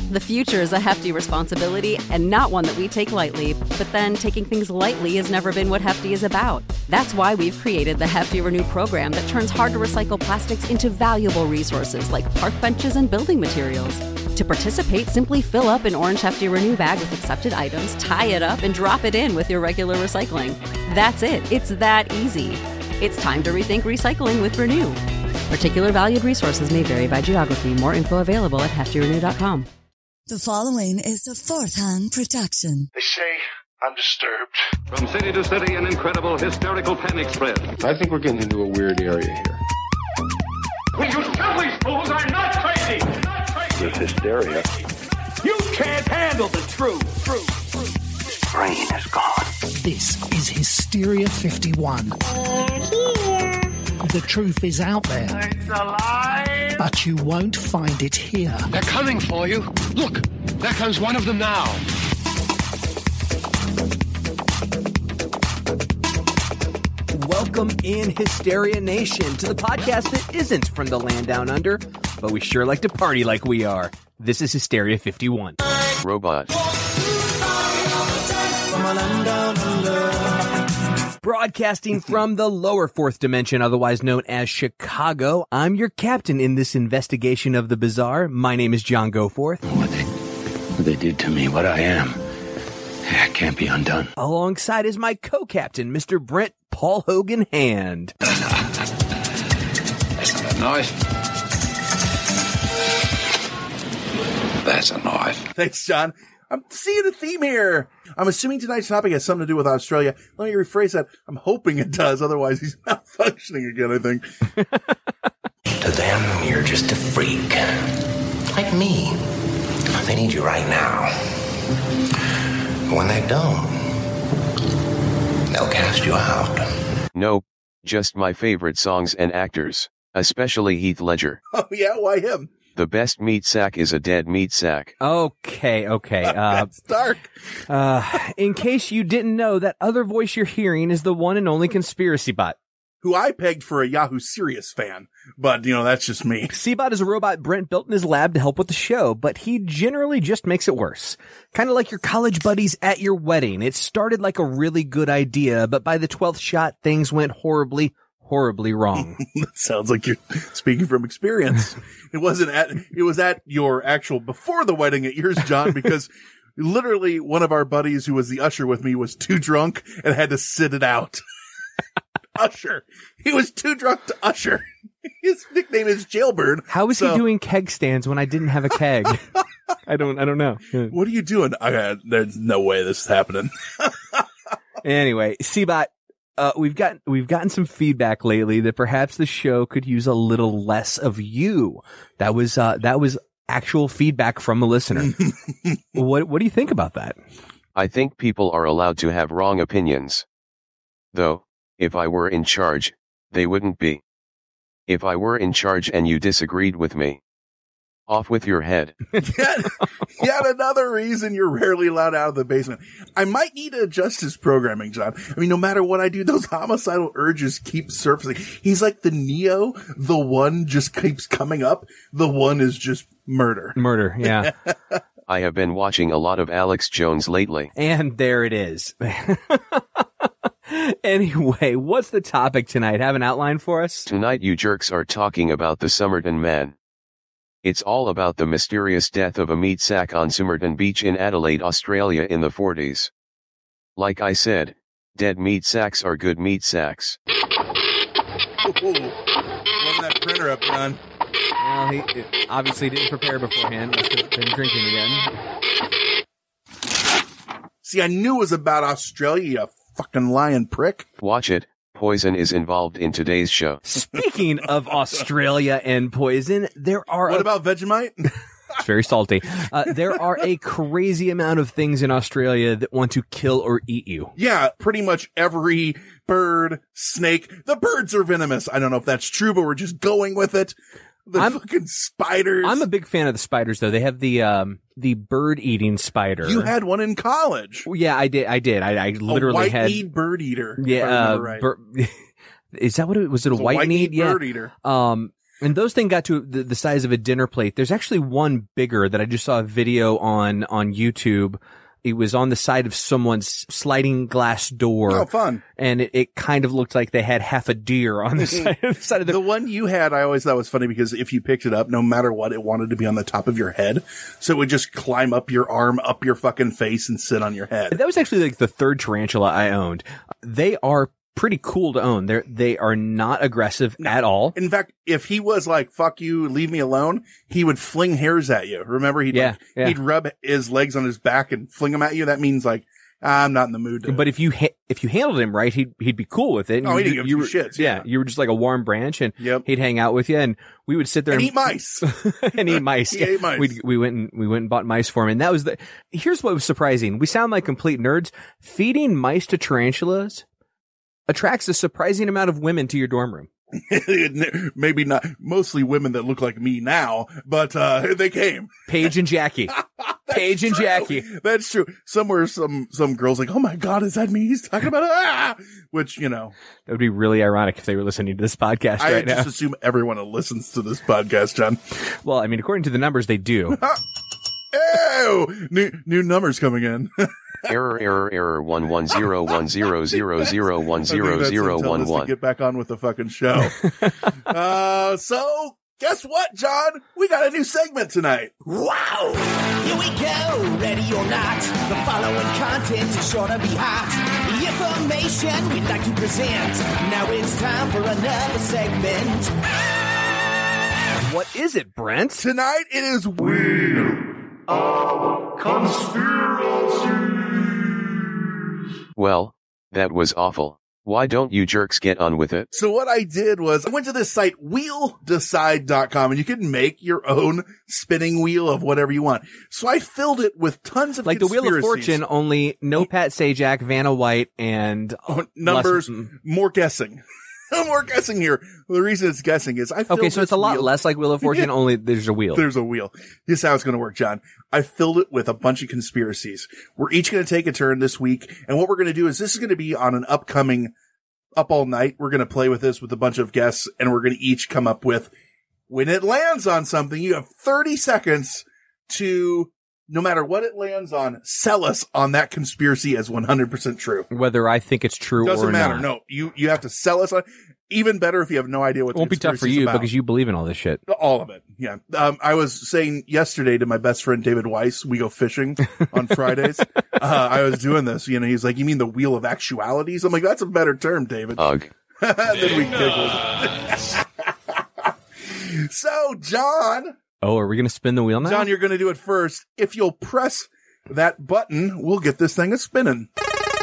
The future is a hefty responsibility and not one that we take lightly, but then taking things lightly has never been what Hefty is about. That's why we've created the Hefty Renew program that turns hard-to-recycle plastics into valuable resources like park benches and building materials. To participate, simply fill up an orange Hefty Renew bag with accepted items, tie it up, and drop it in with your regular recycling. That's it. It's that easy. It's time to rethink recycling with Renew. Particular valued resources may vary by geography. More info available at heftyrenew.com. The following is a fourth-hand production. They say I'm disturbed. From city to city, an incredible hysterical panic spread. I think we're getting into a weird area here. Will you tell these fools I'm not crazy? There's hysteria. You can't handle the truth. His brain is gone. This is Hysteria 51. They're here. The truth is out there. It's alive. But you won't find it here. They're coming for you. Look, there comes one of them now. Welcome in, Hysteria Nation, to the podcast that isn't from the land down under, but we sure like to party like we are. This is Hysteria 51. Robot. Broadcasting from the lower fourth dimension, otherwise known as Chicago, I'm your captain in this investigation of the bizarre. My name is John Goforth. What they did to me, what I am, can't be undone. Alongside is my co-captain, Mr. Brent Paul Hogan Hand. That's not a knife. That's a knife. Thanks, John. I'm seeing a theme here. I'm assuming tonight's topic has something to do with Australia. Let me rephrase that. I'm hoping it does. Otherwise, he's malfunctioning again, I think. To them, you're just a freak. Like me. They need you right now. But when they don't, they'll cast you out. Nope, just my favorite songs and actors, especially Heath Ledger. Oh, yeah? Why him? The best meat sack is a dead meat sack. Okay. That's dark. In case you didn't know, that other voice you're hearing is the one and only Conspiracy Bot, who I pegged for a Yahoo Serious fan. But, that's just me. C-Bot is a robot Brent built in his lab to help with the show, but he generally just makes it worse. Kind of like your college buddies at your wedding. It started like a really good idea, but by the 12th shot, things went horribly wrong. That sounds like you're speaking from experience. It was at your actual before the wedding at yours, John, because literally one of our buddies who was the usher with me was too drunk and had to sit it out. Usher. He was too drunk to usher. His nickname is Jailbird. How was he doing keg stands when I didn't have a keg? I don't know. What are you doing? There's no way this is happening. Anyway, C-Bot, we've gotten some feedback lately that perhaps the show could use a little less of you. That was actual feedback from a listener. What do you think about that? I think people are allowed to have wrong opinions. Though, if I were in charge, they wouldn't be. If I were in charge and you disagreed with me, off with your head. Yet another reason you're rarely allowed out of the basement. I might need to adjust his programming, John. I mean, no matter what I do, those homicidal urges keep surfacing. He's like the Neo. The one just keeps coming up. The one is just murder. Murder, yeah. I have been watching a lot of Alex Jones lately. And there it is. Anyway, what's the topic tonight? Have an outline for us? Tonight you jerks are talking about the Somerton Man. It's all about the mysterious death of a meat sack on Somerton Beach in Adelaide, Australia in the 40s. Like I said, dead meat sacks are good meat sacks. Blowing that printer up, John. Well, he obviously didn't prepare beforehand. Must have been drinking again. See, I knew it was about Australia, you fucking lying prick. Watch it. Poison is involved in today's show. Speaking of Australia and poison, there are... What about Vegemite? It's very salty. There are a crazy amount of things in Australia that want to kill or eat you. Yeah, pretty much every bird, snake. The birds are venomous. I don't know if that's true, but we're just going with it. Fucking spiders. I'm a big fan of the spiders, though. They have the bird-eating spider. You had one in college. Yeah, I did. I literally had... A white-kneed bird eater. Yeah. Is that what it was? It a white-kneed? Bird eater. And those things got to the size of a dinner plate. There's actually one bigger that I just saw a video on YouTube. It was on the side of someone's sliding glass door. Oh, fun. And it kind of looked like they had half a deer on the side of the one you had, I always thought was funny because if you picked it up, no matter what, it wanted to be on the top of your head. So it would just climb up your arm, up your fucking face and sit on your head. That was actually like the third tarantula I owned. They are pretty cool to own. They are not aggressive at all. In fact, if he was like, fuck you, leave me alone, he would fling hairs at you. Remember, he'd rub his legs on his back and fling them at you. That means like, I'm not in the mood to. But if you handled him right, he'd be cool with it. Oh, he didn't give you shits. Yeah, you were just like a warm branch, and he'd hang out with you, and we would sit there and eat mice. and eat mice. He ate mice. We went and bought mice for him, and that was here's what was surprising. We sound like complete nerds. Feeding mice to tarantulas attracts a surprising amount of women to your dorm room. Maybe not, mostly women that look like me now, but they came. Paige and Jackie. Paige and Jackie. That's true. Somewhere, some girls like, oh my God, is that me he's talking about? Which, that would be really ironic if they were listening to this podcast right now. I just assume everyone that listens to this podcast, John. Well, I mean, according to the numbers, they do. Ew! New numbers coming in. Error 1101000100011. Get back on with the fucking show. So guess what, John? We got a new segment tonight. Wow! Here we go, ready or not. The following content is sure to be hot. The information we'd like to present. Now it's time for another segment. What is it, Brent? Tonight it is Wheel of Conspiracy. Well, that was awful. Why don't you jerks get on with it? So what I did was I went to this site, wheeldecide.com, and you can make your own spinning wheel of whatever you want. So I filled it with tons of like the Wheel of Fortune, only no Pat Sajak, Vanna White, and numbers, more guessing. No more guessing here. Well, the reason it's guessing is I filled okay, so it's a lot less like Wheel of Fortune, only there's a wheel. There's a wheel. This is how it's going to work, John. I filled it with a bunch of conspiracies. We're each going to take a turn this week, and what we're going to do is this is going to be on an upcoming Up All Night. We're going to play with this with a bunch of guests, and we're going to each come up with, when it lands on something, you have 30 seconds to, no matter what it lands on, sell us on that conspiracy as 100% true. Whether I think it's true or not. Doesn't matter. No, you have to sell us on. Even better if you have no idea what the won't be tough for you about. Because you believe in all this shit. All of it. Yeah. I was saying yesterday to my best friend David Weiss, we go fishing on Fridays. I was doing this, he's like, you mean the Wheel of Actualities? I'm like, that's a better term, David. Ugh. Then we giggled. So, John. Oh, are we going to spin the wheel now? John, you're going to do it first. If you'll press that button, we'll get this thing a spinning.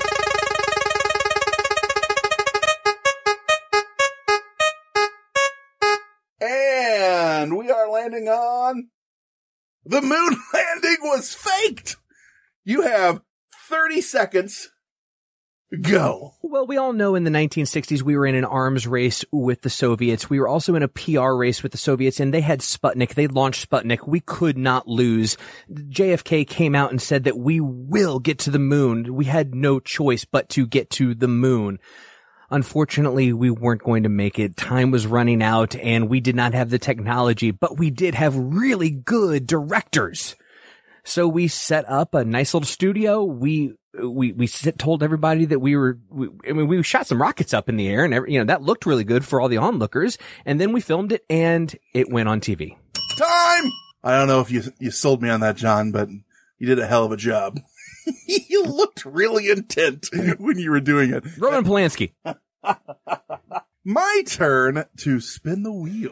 And we are landing on the moon landing was faked. You have 30 seconds. Go. Well, we all know in the 1960s we were in an arms race with the Soviets. We were also in a PR race with the Soviets, and they had Sputnik. They launched Sputnik. We could not lose. JFK came out and said that we will get to the moon. We had no choice but to get to the moon. Unfortunately, we weren't going to make it. Time was running out, and we did not have the technology, but we did have really good directors. So we set up a nice little studio. We told everybody that we shot some rockets up in the air, and that looked really good for all the onlookers. And then we filmed it, and it went on TV. Time! I don't know if you sold me on that, John, but you did a hell of a job. You looked really intent when you were doing it. Roman Polanski. My turn to spin the wheel.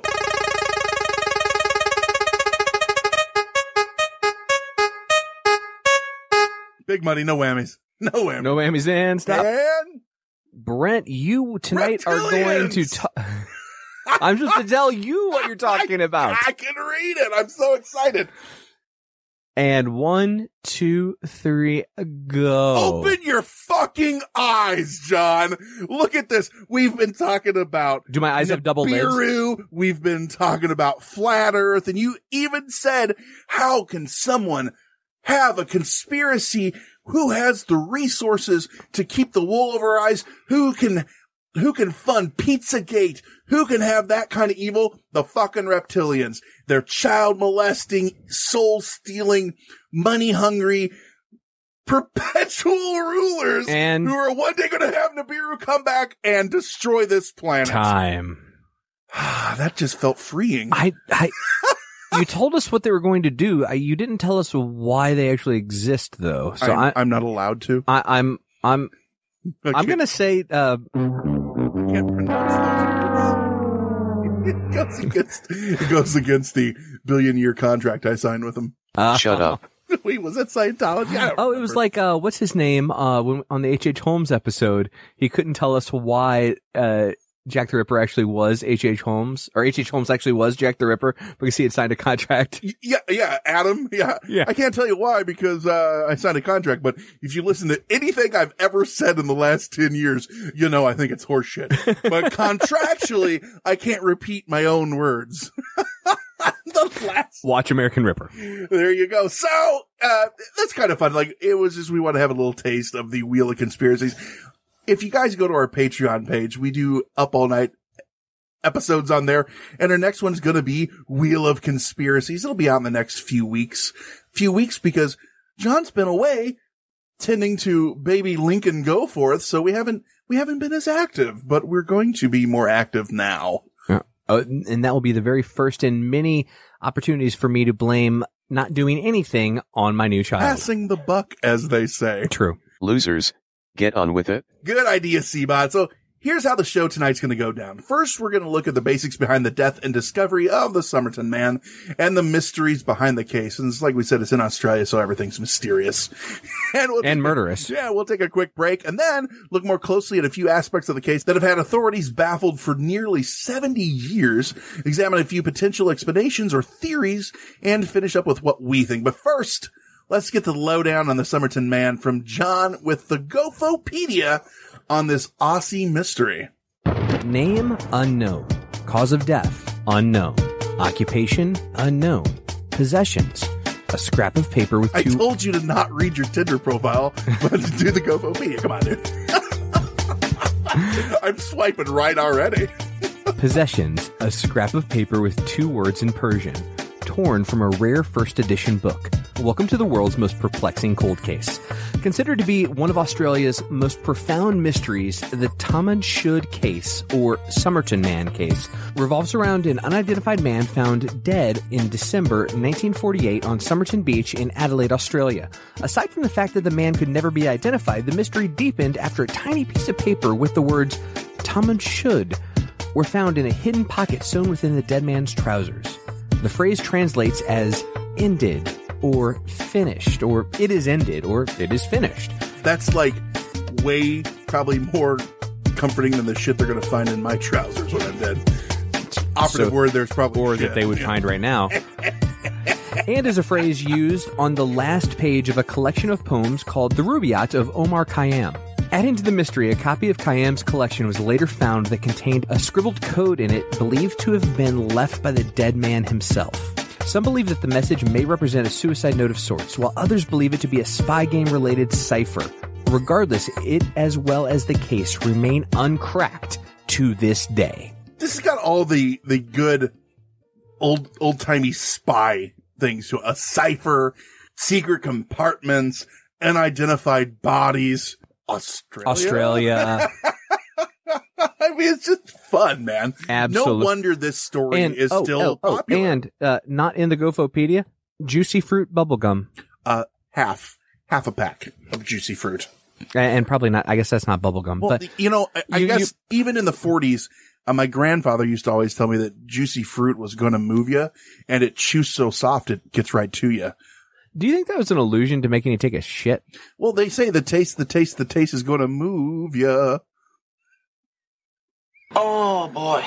Big money, no whammies. No whammies. No whammies and stop. And Brent, you tonight are going to I'm just to tell you what you're talking about. I can read it. I'm so excited. And 1, 2, 3, go. Open your fucking eyes, John. Look at this. We've been talking about Do my eyes have double lids? We've been talking about flat earth, and you even said, how can someone have a conspiracy? Who has the resources to keep the wool over our eyes? Who can who can fund Pizzagate? Who can have that kind of evil? The fucking reptilians. They're child molesting, soul stealing, money hungry, perpetual rulers and who are one day going to have Nibiru come back and destroy this planet. Time. That just felt freeing. You told us what they were going to do. You didn't tell us why they actually exist, though. So I'm not allowed to. I'm going to say, can't pronounce those words. It goes against the billion-year contract I signed with him. Shut up. Wait, was that Scientology? It was like, what's his name? When, on the H.H. Holmes episode, he couldn't tell us why, Jack the Ripper actually was H.H. Holmes, or H.H. Holmes actually was Jack the Ripper because he had signed a contract. Yeah, Adam. Yeah. I can't tell you why because, I signed a contract, but if you listen to anything I've ever said in the last 10 years, you know, I think it's horseshit. But contractually, I can't repeat my own words. Watch American Ripper. There you go. So, that's kind of fun. Like, it was just, we want to have a little taste of the Wheel of Conspiracies. If you guys go to our Patreon page, we do Up All Night episodes on there, and our next one's going to be Wheel of Conspiracies. It'll be out in the next few weeks because John's been away tending to baby Lincoln Goforth, so we haven't been as active, but we're going to be more active now. And that will be the very first in many opportunities for me to blame not doing anything on my new child. Passing the buck, as they say. True. Losers, get on with it. Good idea, Seabot. So here's how the show tonight's going to go down. First, we're going to look at the basics behind the death and discovery of the Somerton Man and the mysteries behind the case. And it's like we said, it's in Australia, so everything's mysterious. And murderous. We'll take a quick break and then look more closely at a few aspects of the case that have had authorities baffled for nearly 70 years, examine a few potential explanations or theories, and finish up with what we think. But first, let's get the lowdown on the Somerton Man from John with the Gofopedia on this Aussie mystery. Name unknown. Cause of death unknown. Occupation unknown. Possessions. A scrap of paper with two... I told you to not read your Tinder profile, but to do the Gofopedia. Come on, dude. I'm swiping right already. Possessions. A scrap of paper with 2 words in Persian. Torn from a rare first edition book. Welcome to the world's most perplexing cold case. Considered to be one of Australia's most profound mysteries, the Tamand Shud case, or Somerton Man case, revolves around an unidentified man found dead in December 1948 on Somerton Beach in Adelaide, Australia. Aside from the fact that the man could never be identified, the mystery deepened after a tiny piece of paper with the words Tamand Shud were found in a hidden pocket sewn within the dead man's trousers. The phrase translates as ended, or finished, or it is ended, or it is finished. That's like way probably more comforting than the shit they're going to find in my trousers when I'm dead. Operative word there's probably or shit. That they would find right now. And is a phrase used on the last page of a collection of poems called The Rubaiyat of Omar Khayyam. Adding to the mystery, a copy of Khayyam's collection was later found that contained a scribbled code in it believed to have been left by the dead man himself. Some believe that the message may represent a suicide note of sorts, while others believe it to be a spy game-related cipher. Regardless, it as well as the case remain uncracked to this day. This has got all the good old-timey spy things to it. A cipher, secret compartments, unidentified bodies. Australia. I mean, it's just fun, man. Absolutely. No wonder this story is still popular. And not in the Gofopedia, Juicy Fruit bubblegum. Half a pack of Juicy Fruit. And probably not, I guess that's not bubblegum. Well, but you know, I guess even in the 40s, my grandfather used to always tell me that Juicy Fruit was going to move you, and it chews so soft it gets right to you. Do you think that was an illusion to making you take a shit? Well, they say the taste is going to move you. Oh, boy.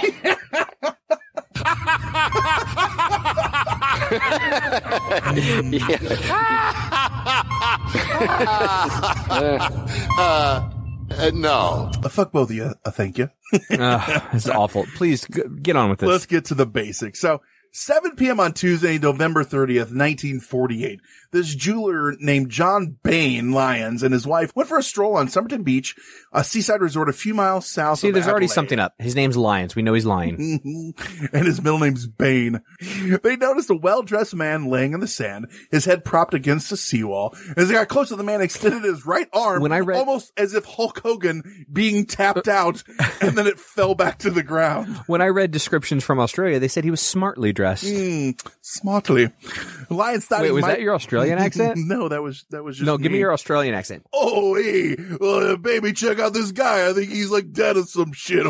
No. Fuck both of you. Thank you. It's awful. Please get on with this. Let's get to the basics. So 7 p.m. on Tuesday, November 30th, 1948. This jeweler named John Bain Lyons and his wife went for a stroll on Somerton Beach, a seaside resort a few miles south of there's already Adelaide. something up. His name's Lyons. We know he's lying. And his middle name's Bain. They noticed a well-dressed man laying in the sand, his head propped against a seawall. As they got close to the man, extended his right arm, almost as if Hulk Hogan being tapped out, and then it fell back to the ground. When I read descriptions from Australia, they said he was smartly dressed. Smartly. Lyons thought Wait, was that your Australian accent? No, that was just No, give me your Australian accent. Oh, hey, baby, check out this guy. I think he's like dead or some shit.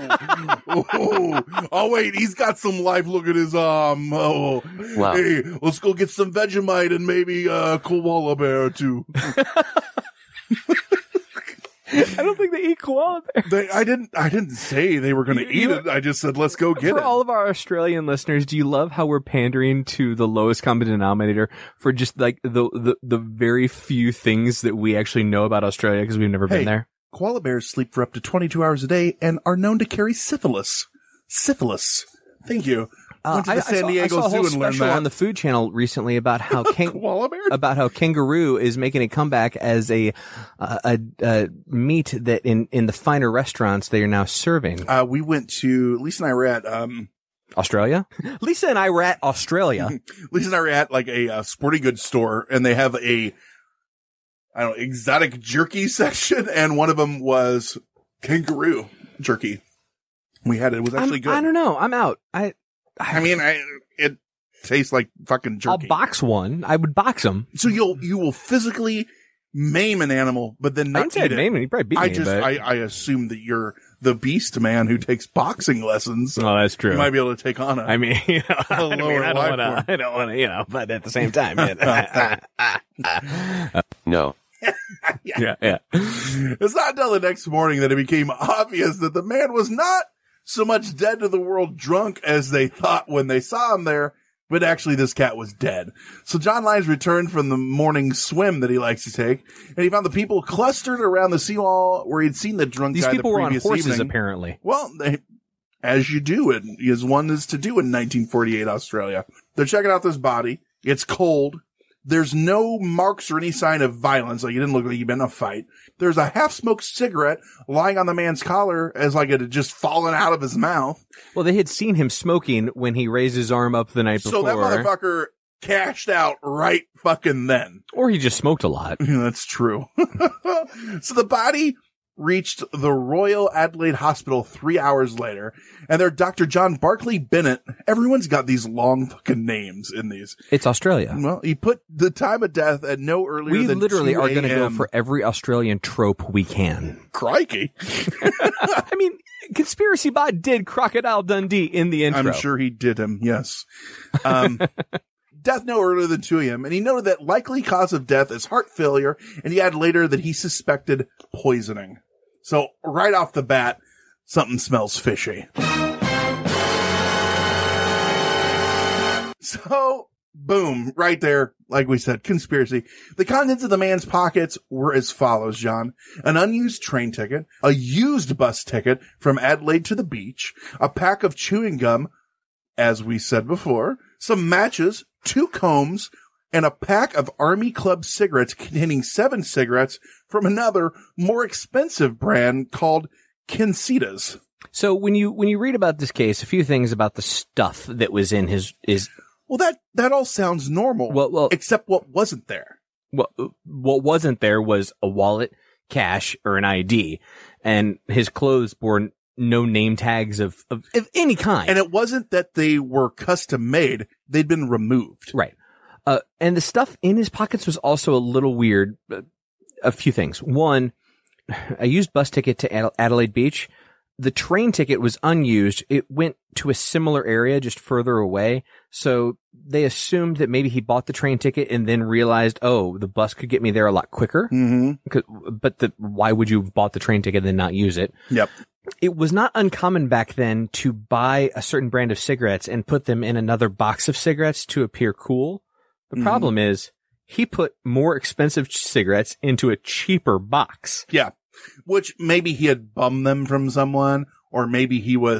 Oh, wait, he's got some life. Look at his arm. Oh, wow. Hey, let's go get some Vegemite and maybe a koala bear or two. I don't think they eat koala bears. I didn't say they were going to eat it. I just said, let's go get it. For all of our Australian listeners, do you love how we're pandering to the lowest common denominator for just like the very few things that we actually know about Australia because we've never been there? Koala bears sleep for up to 22 hours a day and are known to carry syphilis. Syphilis. Thank you. Went to the San Diego I saw a Zoo whole and learned special that. on the Food Channel recently about how Koala bear? about how kangaroo is making a comeback as a meat that in the finer restaurants they are now serving. We went to Lisa and I were at Australia. Lisa and I were at Australia. Lisa and I were at like a sporting goods store, and they have exotic jerky section, and one of them was kangaroo jerky. We had it. It was actually good. I don't know. I'm out. It tastes like fucking jerky. I'll box one. I would box them. So you will physically maim an animal, but then not eat it. Maim it. You probably beat me. I assume that you're the beast man who takes boxing lessons. Oh, that's true. You might be able to take on I don't want to, but at the same time. No. Yeah. It's not until the next morning that it became obvious that the man was not so much dead to the world drunk as they thought when they saw him there, but actually this cat was dead. So John Lyons returned from the morning swim that he likes to take, and he found the people clustered around the seawall where he'd seen the drunk guy the previous evening. These people were on horses, apparently. Well, as you do, as one is to do in 1948 Australia. They're checking out this body. It's cold. There's no marks or any sign of violence. Like, it didn't look like he'd been in a fight. There's a half-smoked cigarette lying on the man's collar as like it had just fallen out of his mouth. Well, they had seen him smoking when he raised his arm up the night before. So that motherfucker cashed out right fucking then. Or he just smoked a lot. That's true. So the body reached the Royal Adelaide Hospital 3 hours later, and their Dr. John Barclay Bennett, everyone's got these long fucking names in these. It's Australia. Well, he put the time of death at no earlier than 2 a.m. We literally are going to go for every Australian trope we can. Crikey. I mean, Conspiracy Bot did Crocodile Dundee in the intro. I'm sure he did him, yes. Death no earlier than 2 a.m. And he noted that likely cause of death is heart failure. And he added later that he suspected poisoning. So right off the bat, something smells fishy. So boom, right there. Like we said, conspiracy. The contents of the man's pockets were as follows, John. An unused train ticket, a used bus ticket from Adelaide to the beach, a pack of chewing gum, as we said before, some matches, 2 combs, and a pack of Army Club cigarettes containing 7 cigarettes from another, more expensive brand called Kensitas. So when you read about this case, a few things about the stuff that was in his well, that all sounds normal. Well, except what wasn't there. What wasn't there was a wallet, cash, or an ID, and his clothes bore no name tags of any kind. And it wasn't that they were custom made; they'd been removed. Right. And the stuff in his pockets was also a little weird. A few things. One, a used bus ticket to Adelaide Beach. The train ticket was unused. It went to a similar area just further away. So they assumed that maybe he bought the train ticket and then realized, oh, the bus could get me there a lot quicker. Mm-hmm. But why would you have bought the train ticket and then not use it? Yep. It was not uncommon back then to buy a certain brand of cigarettes and put them in another box of cigarettes to appear cool. The problem is he put more expensive cigarettes into a cheaper box. Yeah. Which maybe he had bummed them from someone, or maybe he was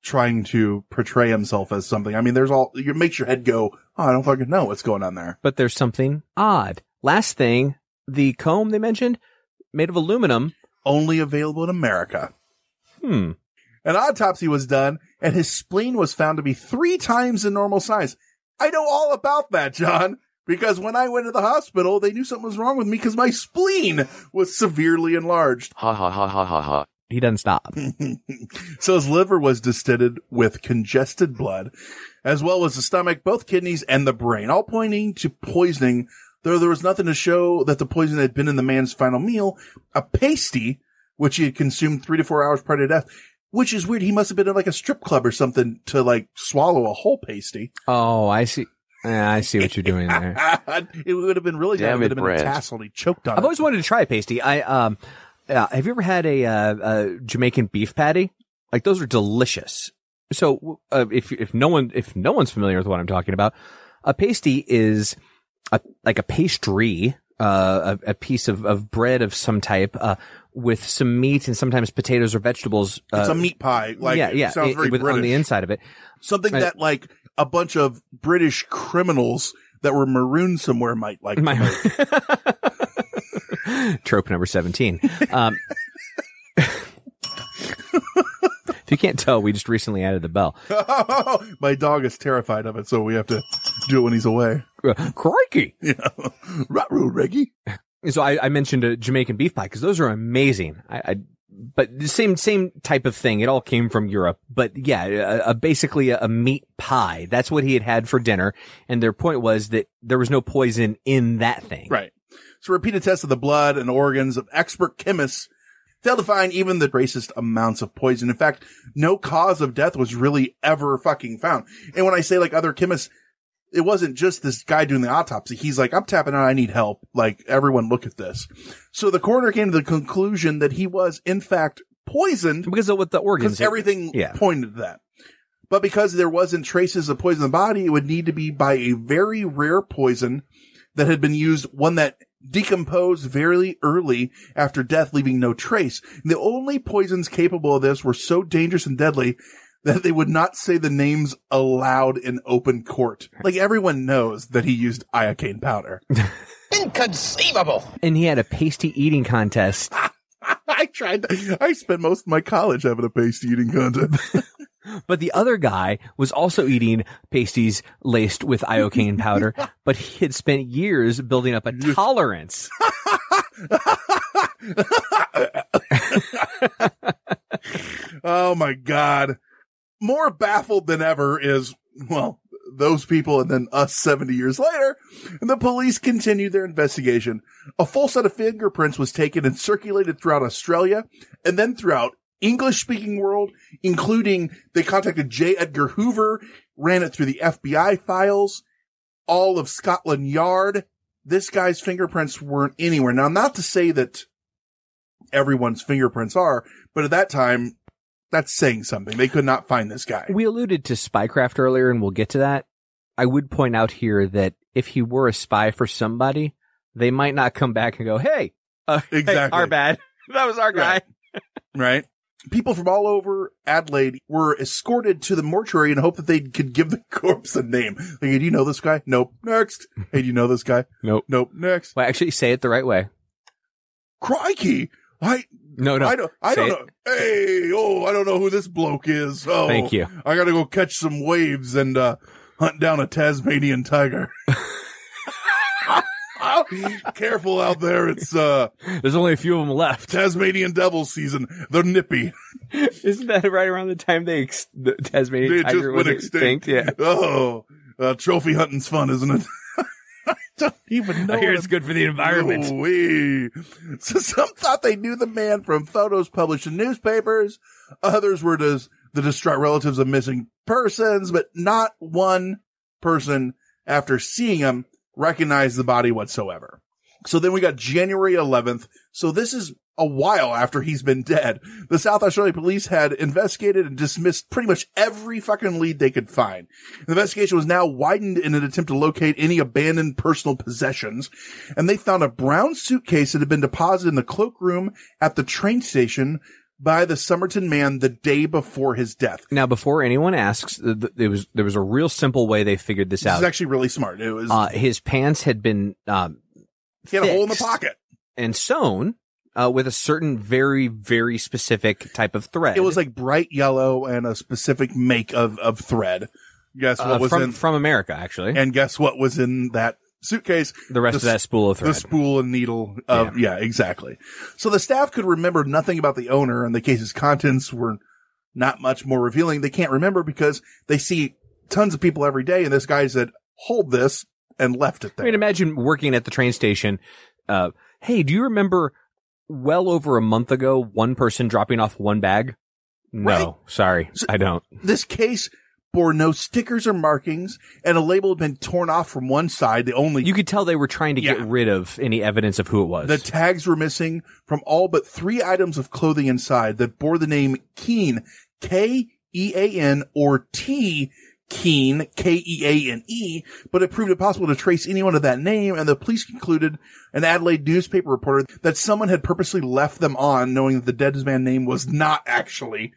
trying to portray himself as something. I mean, it makes your head go, oh, I don't fucking know what's going on there. But there's something odd. Last thing, the comb they mentioned, made of aluminum. Only available in America. An autopsy was done, and his spleen was found to be 3 times the normal size. I know all about that, John, because when I went to the hospital, they knew something was wrong with me because my spleen was severely enlarged. Ha ha ha ha ha ha. He doesn't stop. So his liver was distended with congested blood, as well as the stomach, both kidneys, and the brain, all pointing to poisoning. Though there was nothing to show that the poison had been in the man's final meal, a pasty, which he had consumed 3 to 4 hours prior to death, which is weird. He must have been in like a strip club or something to like swallow a whole pasty. Oh, I see. Yeah, I see what you're doing there. It would have been really good. It would have been a tassel and he choked on it. I've always wanted to try a pasty. Have you ever had a Jamaican beef patty? Like those are delicious. So if no one's familiar with what I'm talking about, a pasty is like a pastry, a piece of bread of some type, with some meat and sometimes potatoes or vegetables. It's a meat pie. Like, yeah. It sounds very British. On the inside of it. Something that like a bunch of British criminals that were marooned somewhere might like. Trope number 17. If you can't tell, we just recently added the bell. My dog is terrified of it, so we have to do it when he's away. Crikey! Yeah. Ruh-roh, Reggie. So I mentioned a Jamaican beef pie because those are amazing. But the same type of thing. It all came from Europe. But yeah, basically a meat pie. That's what he had for dinner. And their point was that there was no poison in that thing. Right. So repeated tests of the blood and organs of expert chemists failed to find even the tracest amounts of poison. In fact, no cause of death was really ever fucking found. And when I say like other chemists, it wasn't just this guy doing the autopsy. He's like, I'm tapping out. I need help. Like, everyone look at this. So the coroner came to the conclusion that he was, in fact, poisoned. Because of what the organs. Because everything pointed to that. But because there wasn't traces of poison in the body, it would need to be by a very rare poison that had been used, one that decomposed very early after death, leaving no trace. And the only poisons capable of this were so dangerous and deadly that they would not say the names aloud in open court. Like, everyone knows that he used iocane powder. Inconceivable. And he had a pasty eating contest. I spent most of my college having a pasty eating contest. But the other guy was also eating pasties laced with iocane powder, but he had spent years building up a tolerance. Oh my God. More baffled than ever is, well, those people and then us 70 years later, and the police continued their investigation. A full set of fingerprints was taken and circulated throughout Australia and then throughout English-speaking world, including they contacted J. Edgar Hoover, ran it through the FBI files, all of Scotland Yard. This guy's fingerprints weren't anywhere. Now, not to say that everyone's fingerprints are, but at that time, that's saying something. They could not find this guy. We alluded to spycraft earlier, and we'll get to that. I would point out here that if he were a spy for somebody, they might not come back and go, hey, exactly. Hey, our bad. That was our guy. Right. People from all over Adelaide were escorted to the mortuary in hope that they could give the corpse a name. Like, hey, do you know this guy? Nope. Next. Hey, do you know this guy? Nope. Nope. Next. Well, actually, say it the right way. Crikey. No. I don't know. Hey, I don't know who this bloke is. Oh, thank you. I gotta go catch some waves and, hunt down a Tasmanian tiger. Careful out there. It's, there's only a few of them left. Tasmanian devil season. They're nippy. Isn't that right around the time the Tasmanian tiger went extinct? Yeah. Oh, trophy hunting's fun, isn't it? I don't even know. I hear it's good for the environment. So some thought they knew the man from photos published in newspapers. Others were the distraught relatives of missing persons, but not one person, after seeing him, recognized the body whatsoever. So then we got January 11th. So this is a while after he's been dead. The South Australia police had investigated and dismissed pretty much every fucking lead they could find. The investigation was now widened in an attempt to locate any abandoned personal possessions. And they found a brown suitcase that had been deposited in the cloakroom at the train station by the Somerton man the day before his death. Now, before anyone asks, there was a real simple way they figured this out. This is actually really smart. It was his pants had been he had a hole in the pocket and sewn with a certain very, very specific type of thread. It was like bright yellow and a specific make of thread. Guess what was from America, actually. And guess what was in that suitcase? The rest of that spool of thread. The spool and needle of, yeah, exactly. So the staff could remember nothing about the owner, and the case's contents were not much more revealing. They can't remember because they see tons of people every day, and this guy said, hold this, and left it there. I mean, imagine working at the train station. Hey, do you remember well over a month ago, one person dropping off one bag? No, right? Sorry, I don't. This case bore no stickers or markings, and a label had been torn off from one side. You could tell they were trying to get rid of any evidence of who it was. The tags were missing from all but 3 items of clothing inside that bore the name Keane, K-E-A-N, or T. Keane, K-E-A-N-E, but it proved impossible to trace anyone of that name, and the police concluded, an Adelaide newspaper reporter, that someone had purposely left them on, knowing that the dead man's name was not actually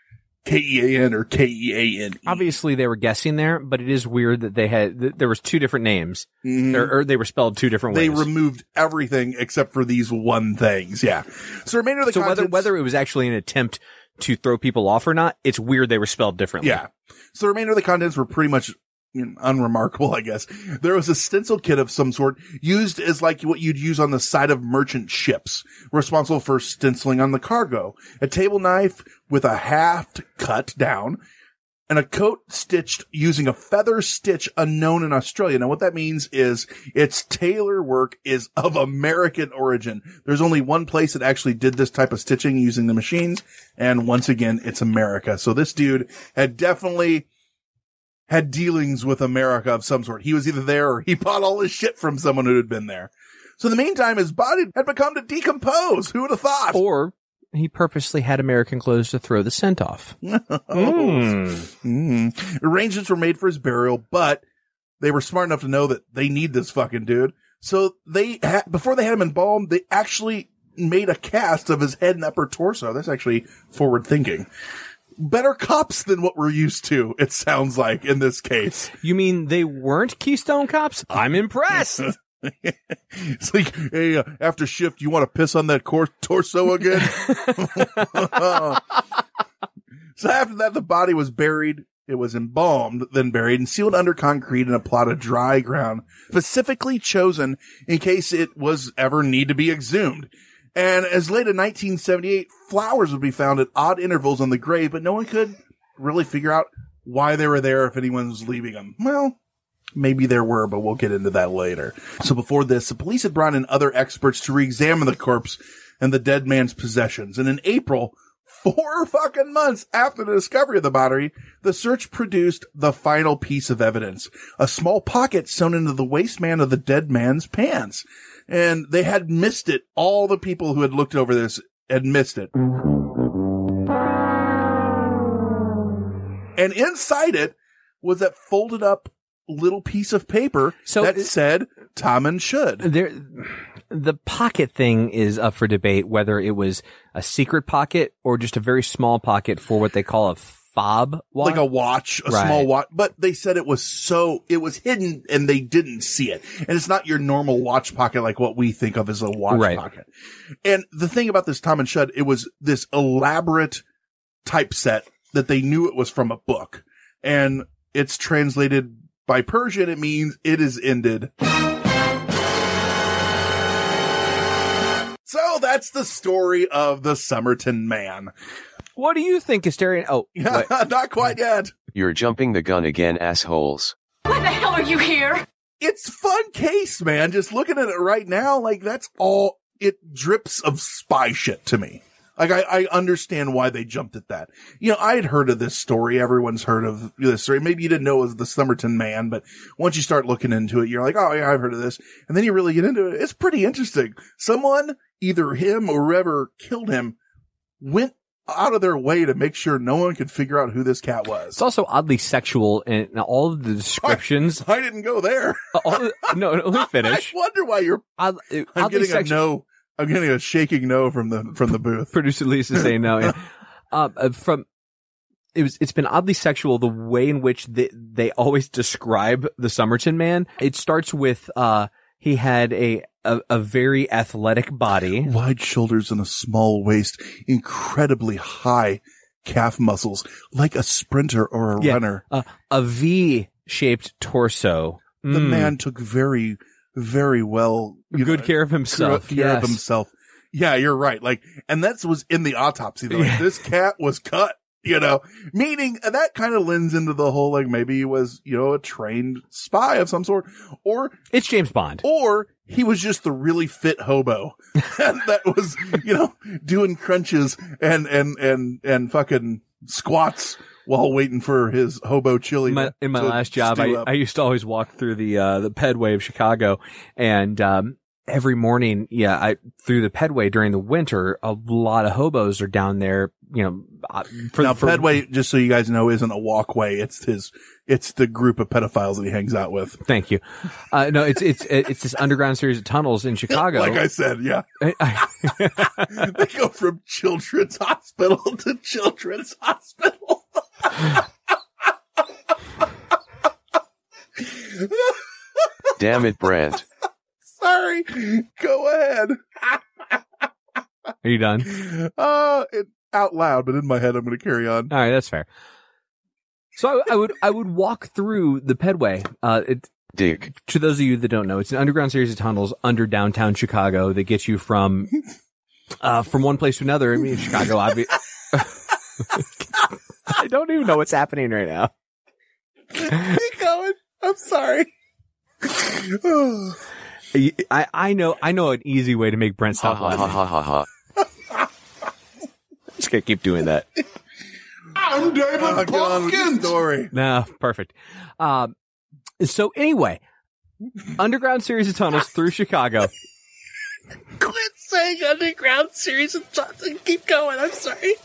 K-E-A-N or K-E-A-N-E. Obviously, they were guessing there, but it is weird that there was 2 different names, or they were spelled 2 different ways. They removed everything except for these one things, yeah. So the remainder of the contents, whether it was actually an attempt to throw people off or not, it's weird they were spelled differently. Yeah. So the remainder of the contents were pretty much unremarkable, I guess. There was a stencil kit of some sort used as like what you'd use on the side of merchant ships, responsible for stenciling on the cargo. A table knife with a haft cut down, and a coat stitched using a feather stitch unknown in Australia. Now what that means is its tailor work is of American origin. There's only one place that actually did this type of stitching using the machines, and once again, it's America. So this dude had definitely had dealings with America of some sort. He was either there or he bought all his shit from someone who had been there. So in the meantime, his body had begun to decompose. Who would have thought? Or he purposely had American clothes to throw the scent off. Arrangements were made for his burial, but they were smart enough to know that they need this fucking dude. So before they had him embalmed, they actually made a cast of his head and upper torso. That's actually forward thinking. Better cops than what we're used to, it sounds like, in this case. You mean they weren't Keystone cops? I'm impressed. It's like, hey, after shift, you want to piss on that torso again? So after that, the body was buried. It was embalmed, then buried and sealed under concrete in a plot of dry ground, specifically chosen in case it was ever need to be exhumed. And as late as 1978, flowers would be found at odd intervals on the grave, but no one could really figure out why they were there if anyone was leaving them. Well, maybe there were, but we'll get into that later. So before this, the police had brought in other experts to re-examine the corpse and the dead man's possessions. And in April, 4 fucking months after the discovery of the body, the search produced the final piece of evidence, a small pocket sewn into the waistband of the dead man's pants. And they had missed it. All the people who had looked over this had missed it. And inside it was that folded up little piece of paper that said Tom and Should. The pocket thing is up for debate, whether it was a secret pocket or just a very small pocket for what they call a fob watch. Like a watch, small watch. But they said it was hidden and they didn't see it. And it's not your normal watch pocket like what we think of as a watch pocket. And the thing about this Tom and Shud, it was this elaborate typeset that they knew it was from a book. And it's translated by Persian. It means it is ended. So that's the story of the Somerton man. What do you think, Asterian? Oh, not quite yet. You're jumping the gun again, assholes. Why the hell are you here? It's a fun case, man. Just looking at it right now, like that's all it drips of spy shit to me. Like I understand why they jumped at that. You know, I had heard of this story. Everyone's heard of this story. Maybe you didn't know it was the Somerton man, but once you start looking into it, you're like, oh yeah, I've heard of this. And then you really get into it. It's pretty interesting. Someone, either him or whoever killed him, went out of their way to make sure no one could figure out who this cat was. It's also oddly sexual, and all of the descriptions. I didn't go there. No, let me finish. I wonder why you're. I'm getting a no I'm getting a shaking no from the booth. Producer Lisa saying no. And, it's been oddly sexual the way in which they always describe the Somerton Man. It starts with he had a very athletic body, wide shoulders and a small waist, incredibly high calf muscles, like a sprinter or a runner. A V-shaped torso. The man took very, very well good care of himself. Care of himself. Yeah, you're right. Like, and that was in the autopsy. Though. Like, this cat was cut. Meaning that kind of lends into the whole, like, maybe he was, a trained spy of some sort, or it's James Bond, or he was just the really fit hobo that was, doing crunches and fucking squats while waiting for his hobo chili. In my last job, I used to always walk through the Pedway of Chicago, and, every morning, through the Pedway during the winter, a lot of hobos are down there, Pedway, just so you guys know, isn't a walkway. It's the group of pedophiles that he hangs out with. Thank you. No, it's this underground series of tunnels in Chicago. Like I said, yeah. They go from Children's Hospital to Children's Hospital. Damn it, Brent. Sorry. Go ahead. Are you done? Out loud, but in my head, I'm going to carry on. All right, that's fair. So I would walk through the Pedway. Dig. To those of you that don't know, it's an underground series of tunnels under downtown Chicago that get you from one place to another. I mean, Chicago, obviously. I don't even know what's happening right now. Keep going. I'm sorry. I know an easy way to make Brent stop laughing. I'm just gonna keep doing that. I'm David Pumpkins. Story. No, perfect. So anyway, underground series of tunnels through Chicago. Quit saying underground series of tunnels. Keep going. I'm sorry.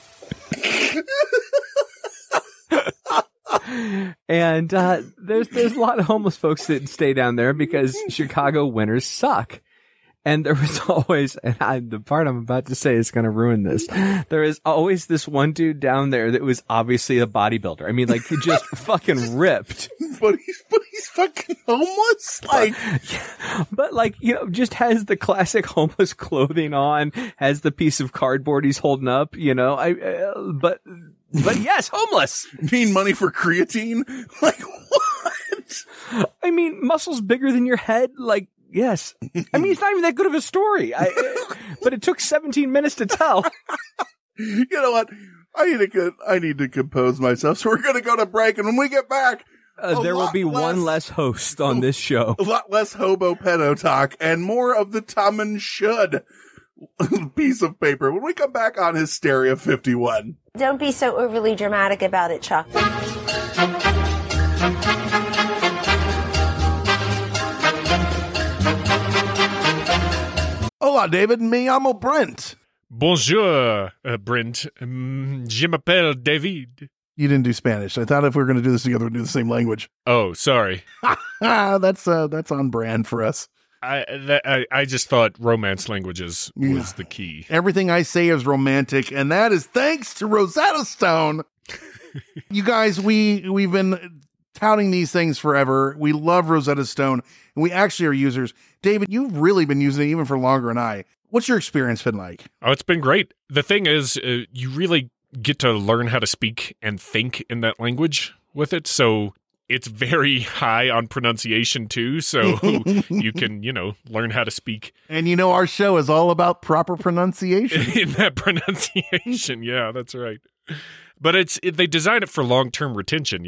And there's a lot of homeless folks that stay down there because Chicago winters suck. And there was always, the part I'm about to say is going to ruin this. There is always this one dude down there that was obviously a bodybuilder. I mean, like, he just fucking ripped. But he's fucking homeless? Like, but like, just has the classic homeless clothing on, has the piece of cardboard he's holding up, but yes, homeless. Mean money for creatine? Like, what? I mean, muscles bigger than your head? Like, yes. I mean, it's not even that good of a story. But it took 17 minutes to tell. You know what? I need to compose myself. So we're going to go to break. And when we get back, there will be one less host on this show. A lot less hobo pedo talk and more of the Tom and Should piece of paper when we come back on Hysteria 51. Don't be so overly dramatic about it, Chuck. Hola, David. Me llamo Brent. Bonjour, Brent. Je m'appelle David. You didn't do Spanish. I thought if we were going to do this together, we'd do the same language. Oh, sorry. That's on brand for us. I just thought romance languages was the key. Everything I say is romantic, and that is thanks to Rosetta Stone. You guys, we've been touting these things forever. We love Rosetta Stone, and we actually are users. David, you've really been using it even for longer than I. What's your experience been like? Oh, it's been great. The thing is, you really get to learn how to speak and think in that language with it, so it's very high on pronunciation too, so you can, learn how to speak. And our show is all about proper pronunciation. In that pronunciation, yeah, that's right. But they design it for long-term retention,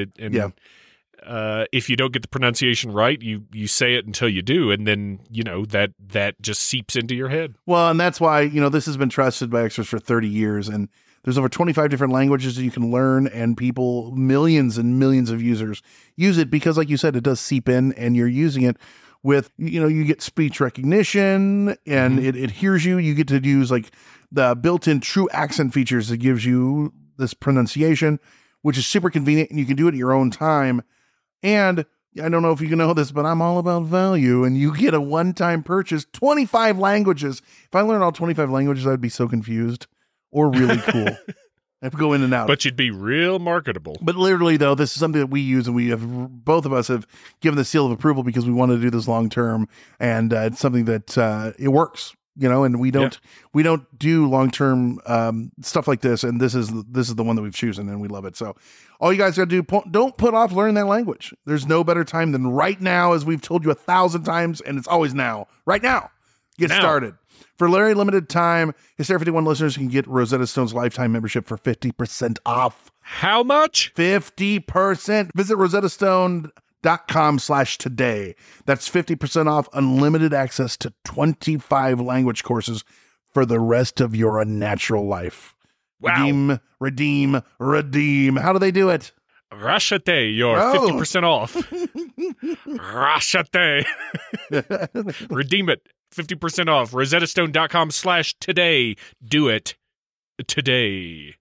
if you don't get the pronunciation right, you say it until you do, and then, that just seeps into your head. Well, and that's why, this has been trusted by experts for 30 years, and there's over 25 different languages that you can learn, and millions and millions of users use it because, like you said, it does seep in, and you're using it with, you get speech recognition, and it hears you. You get to use, like, the built-in true accent features that gives you this pronunciation, which is super convenient, and you can do it at your own time. And I don't know if you know this, but I'm all about value, and you get a one-time purchase, 25 languages. If I learned all 25 languages, I'd be so confused, or really cool. I have to go in and out. But you'd be real marketable. But literally, though, this is something that we use, and we have, both of us have given the seal of approval because we want to do this long-term, and it's something that it works. And we don't do long-term stuff like this. And this is the one that we've chosen, and we love it. So all you guys got to do, don't put off learning that language. There's no better time than right now, as we've told you 1,000 times, and it's always now. Right now. Get started. For very limited time, Hysteria 51 listeners can get Rosetta Stone's lifetime membership for 50% off. How much? 50%. Visit rosettastone.com/today. That's 50% off unlimited access to 25 language courses for the rest of your unnatural life. Wow. Redeem. How do they do it? Rashate, you're 50% off. Rashate. Redeem it. 50% off. rosettastone.com/today. Do it today.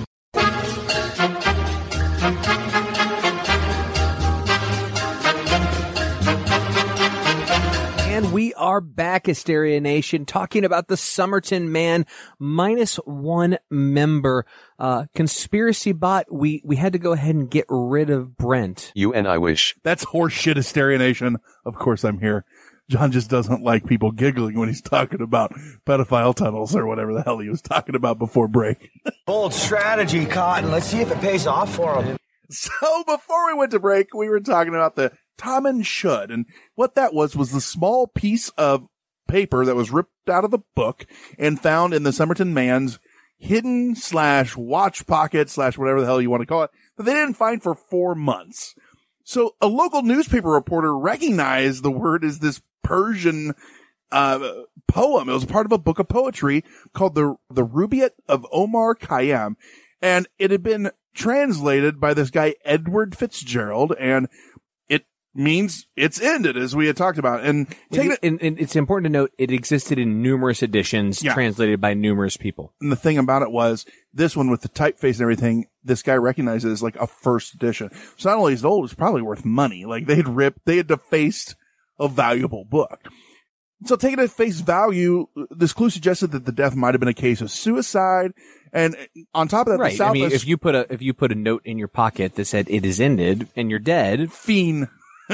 And we are back, Hysteria Nation, talking about the Somerton Man -1 member. Conspiracy Bot, we had to go ahead and get rid of Brent. You and I wish. That's horseshit, Hysteria Nation. Of course I'm here. John just doesn't like people giggling when he's talking about pedophile tunnels or whatever the hell he was talking about before break. Bold strategy, Cotton. Let's see if it pays off for him. So before we went to break, we were talking about the Tom and Should, and what that was the small piece of paper that was ripped out of the book and found in the Somerton Man's hidden / watch pocket / whatever the hell you want to call it, that they didn't find for 4 months. So a local newspaper reporter recognized the word as this Persian poem. It was part of a book of poetry called the Rubaiyat of Omar Khayyam, and it had been translated by this guy Edward Fitzgerald, and it means it's ended, as we had talked about. And it's important to note it existed in numerous editions, translated by numerous people. And the thing about it was, this one with the typeface and everything, this guy recognized it as like a first edition. So not only is it old, it's probably worth money. Like they had defaced a valuable book. So taking it at face value, this clue suggested that the death might have been a case of suicide. And on top of that, right. the South if you put a note in your pocket that said it is ended and you're dead, fiend.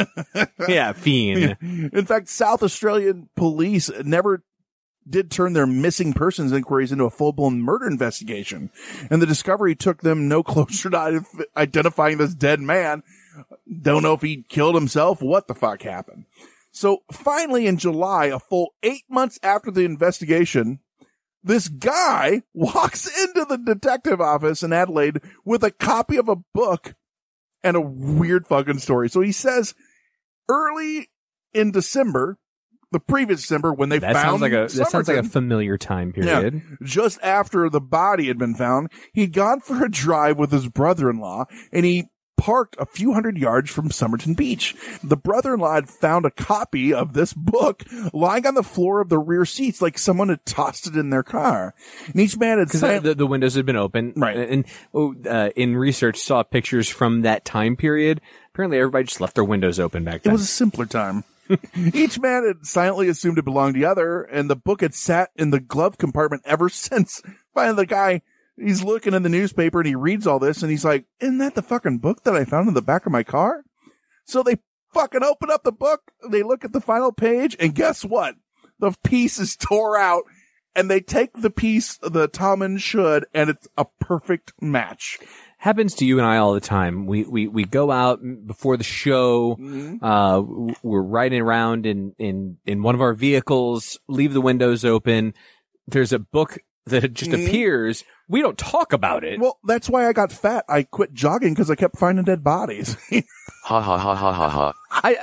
Yeah, fiend. In fact, South Australian police never did turn their missing persons inquiries into a full-blown murder investigation. And the discovery took them no closer to identifying this dead man. Don't know if he killed himself. What the fuck happened? So finally in July, a full 8 months after the investigation, this guy walks into the detective office in Adelaide with a copy of a book and a weird fucking story. So he says early in December, the previous December, when they found that sounds like a familiar time period. Yeah, just after the body had been found, he'd gone for a drive with his brother-in-law, and he parked a few hundred yards from Somerton Beach. The brother-in-law had found a copy of this book lying on the floor of the rear seats, like someone had tossed it in their car. And each man had said the windows had been open, right? And in research, saw pictures from that time period. Apparently, everybody just left their windows open back then. It was a simpler time. Each man had silently assumed it belonged to the other, and the book had sat in the glove compartment ever since. Finally, the guy, he's looking in the newspaper and he reads all this and he's like, isn't that the fucking book that I found in the back of my car? So they fucking open up the book, they look at the final page, and guess what? The piece is tore out, and they take the piece, the Tom and Should, and it's a perfect match. Happens to you and I all the time. We go out before the show. Mm-hmm. We're riding around in one of our vehicles, leave the windows open. There's a book that just appears. We don't talk about it. Well, that's why I got fat. I quit jogging because I kept finding dead bodies. Ha ha ha ha ha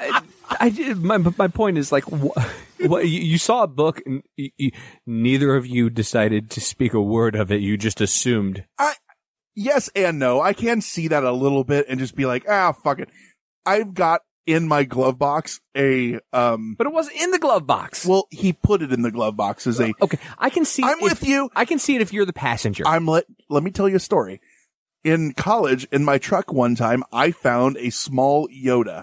ha. My point is like, what you saw a book and neither of you decided to speak a word of it. You just assumed. Yes and no. I can see that a little bit and just be like, fuck it. I've got in my glove box but it wasn't in the glove box. Well, he put it in the glove box as a. Okay, I can see. I'm with you. I can see it if you're the passenger. Let me tell you a story. In college, in my truck one time, I found a small Yoda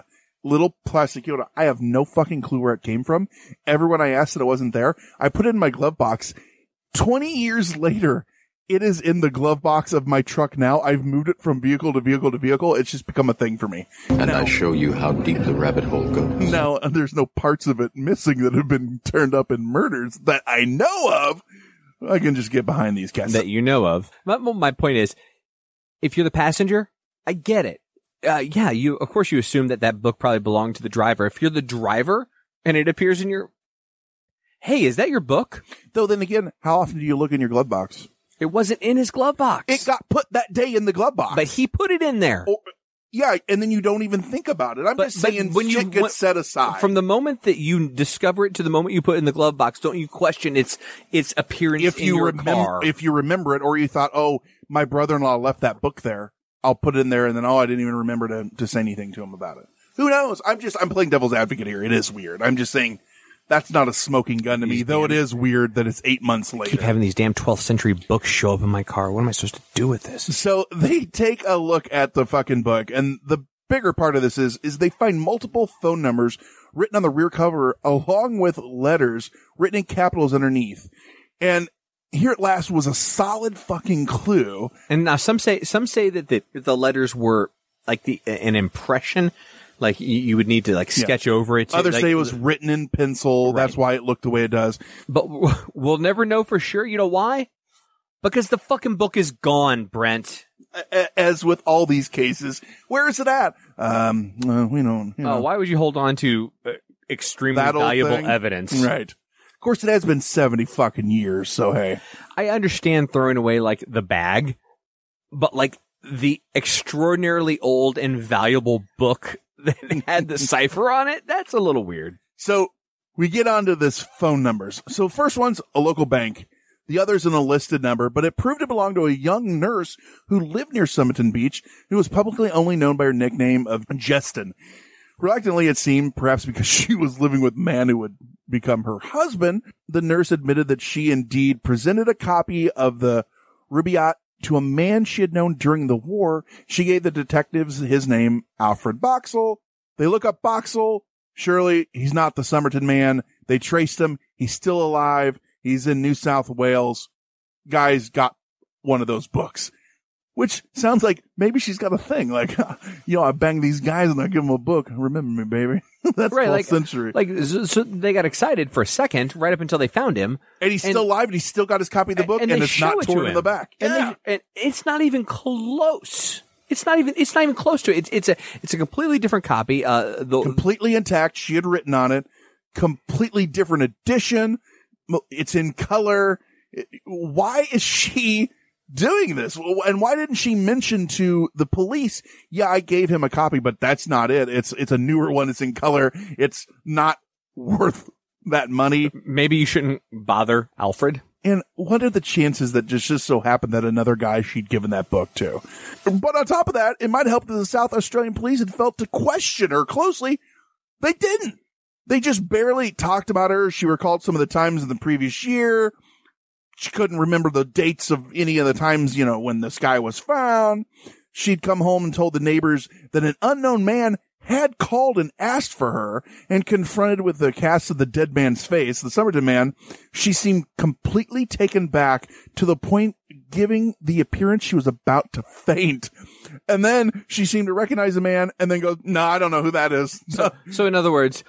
little plastic Yoda. I have no fucking clue where it came from. Everyone I asked that it wasn't there. I put it in my glove box. 20 years later, it is in the glove box of my truck now. I've moved it from vehicle to vehicle to vehicle. It's just become a thing for me. And I show you how deep the rabbit hole goes. Now, there's no parts of it missing that have been turned up in murders that I know of. I can just get behind these cats. That you know of. My point is, if you're the passenger, I get it. Yeah, of course you assume that book probably belonged to the driver. If you're the driver and it appears in your, hey, is that your book? Though then again, how often do you look in your glove box? It wasn't in his glove box. It got put that day in the glove box. But he put it in there. Yeah, and then you don't even think about it. I'm just saying when shit gets set aside. From the moment that you discover it to the moment you put it in the glove box, don't you question its appearance in your car? If you remember it, or you thought, oh, my brother-in-law left that book there, I'll put it in there, and then, I didn't even remember to say anything to him about it. Who knows? I'm playing devil's advocate here. It is weird. I'm just saying that's not a smoking gun to me, though it is weird that it's 8 months later. I keep having these damn 12th century books show up in my car. What am I supposed to do with this? So they take a look at the fucking book, and the bigger part of this is they find multiple phone numbers written on the rear cover along with letters written in capitals underneath. And here at last was a solid fucking clue. And now some say that the letters were like an impression. Like you would need to sketch over it. Others say it was written in pencil. Right. That's why it looked the way it does. But we'll never know for sure. You know why? Because the fucking book is gone, Brent. As with all these cases, where is it at? We don't. Why would you hold on to extremely valuable evidence? Right. Of course, it has been 70 fucking years. So hey, I understand throwing away the bag, but the extraordinarily old and valuable book that had the cipher on it, that's a little weird. So we get onto this phone numbers. So first one's a local bank. The other's an enlisted number, but it proved to belong to a young nurse who lived near Somerton Beach, who was publicly only known by her nickname of Jestin. Reluctantly, it seemed, perhaps because she was living with a man who would become her husband, the nurse admitted that she indeed presented a copy of the Rubaiyat to a man she had known during the war. She gave the detectives his name, Alfred Boxall. They look up Boxall. Surely he's not the Somerton man. They traced him. He's still alive. He's in New South Wales. Guy's got one of those books, which sounds like maybe she's got a thing. I bang these guys and I give them a book. Remember me, baby. That's right, 12th century. So they got excited for a second, right up until they found him. And he's still alive, and he's still got his copy of the book, and it's not torn in the back. And it's not even close. It's not even close to it. It's a completely different copy. Completely intact. She had written on it. Completely different edition. It's in color. Why is she doing this? And why didn't she mention to the police, yeah, I gave him a copy, but that's not it. It's a newer one. It's in color. It's not worth that money. Maybe you shouldn't bother Alfred. And what are the chances that just so happened that another guy she'd given that book to? But on top of that, it might help that the South Australian police had felt to question her closely. They didn't. They just barely talked about her. She recalled some of the times in the previous year. She couldn't remember the dates of any of the times, when this guy was found. She'd come home and told the neighbors that an unknown man had called and asked for her, and confronted with the cast of the dead man's face, the Somerton man, she seemed completely taken back to the point giving the appearance she was about to faint. And then she seemed to recognize the man and then goes, no, I don't know who that is. So in other words,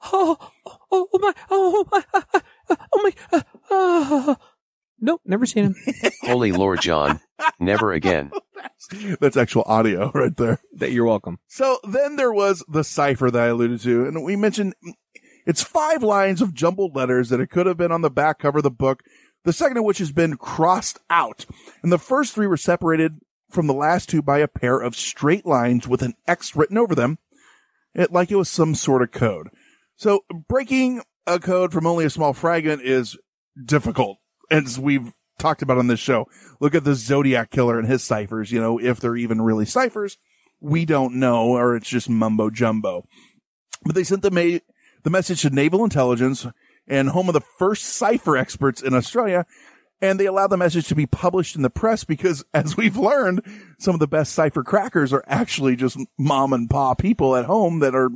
nope, never seen him. Holy Lord, John, never again. That's actual audio right there. You're welcome. So then there was the cipher that I alluded to, and we mentioned it's 5 lines of jumbled letters that it could have been on the back cover of the book, the second of which has been crossed out. And the first 3 were separated from the last 2 by a pair of straight lines with an X written over them, like it was some sort of code. So breaking a code from only a small fragment is difficult, as we've talked about on this show. Look at the Zodiac Killer and his ciphers. If they're even really ciphers, we don't know, or it's just mumbo jumbo. But they sent the message to Naval Intelligence and home of the first cipher experts in Australia. And they allowed the message to be published in the press because, as we've learned, some of the best cipher crackers are actually just mom and pop people at home that are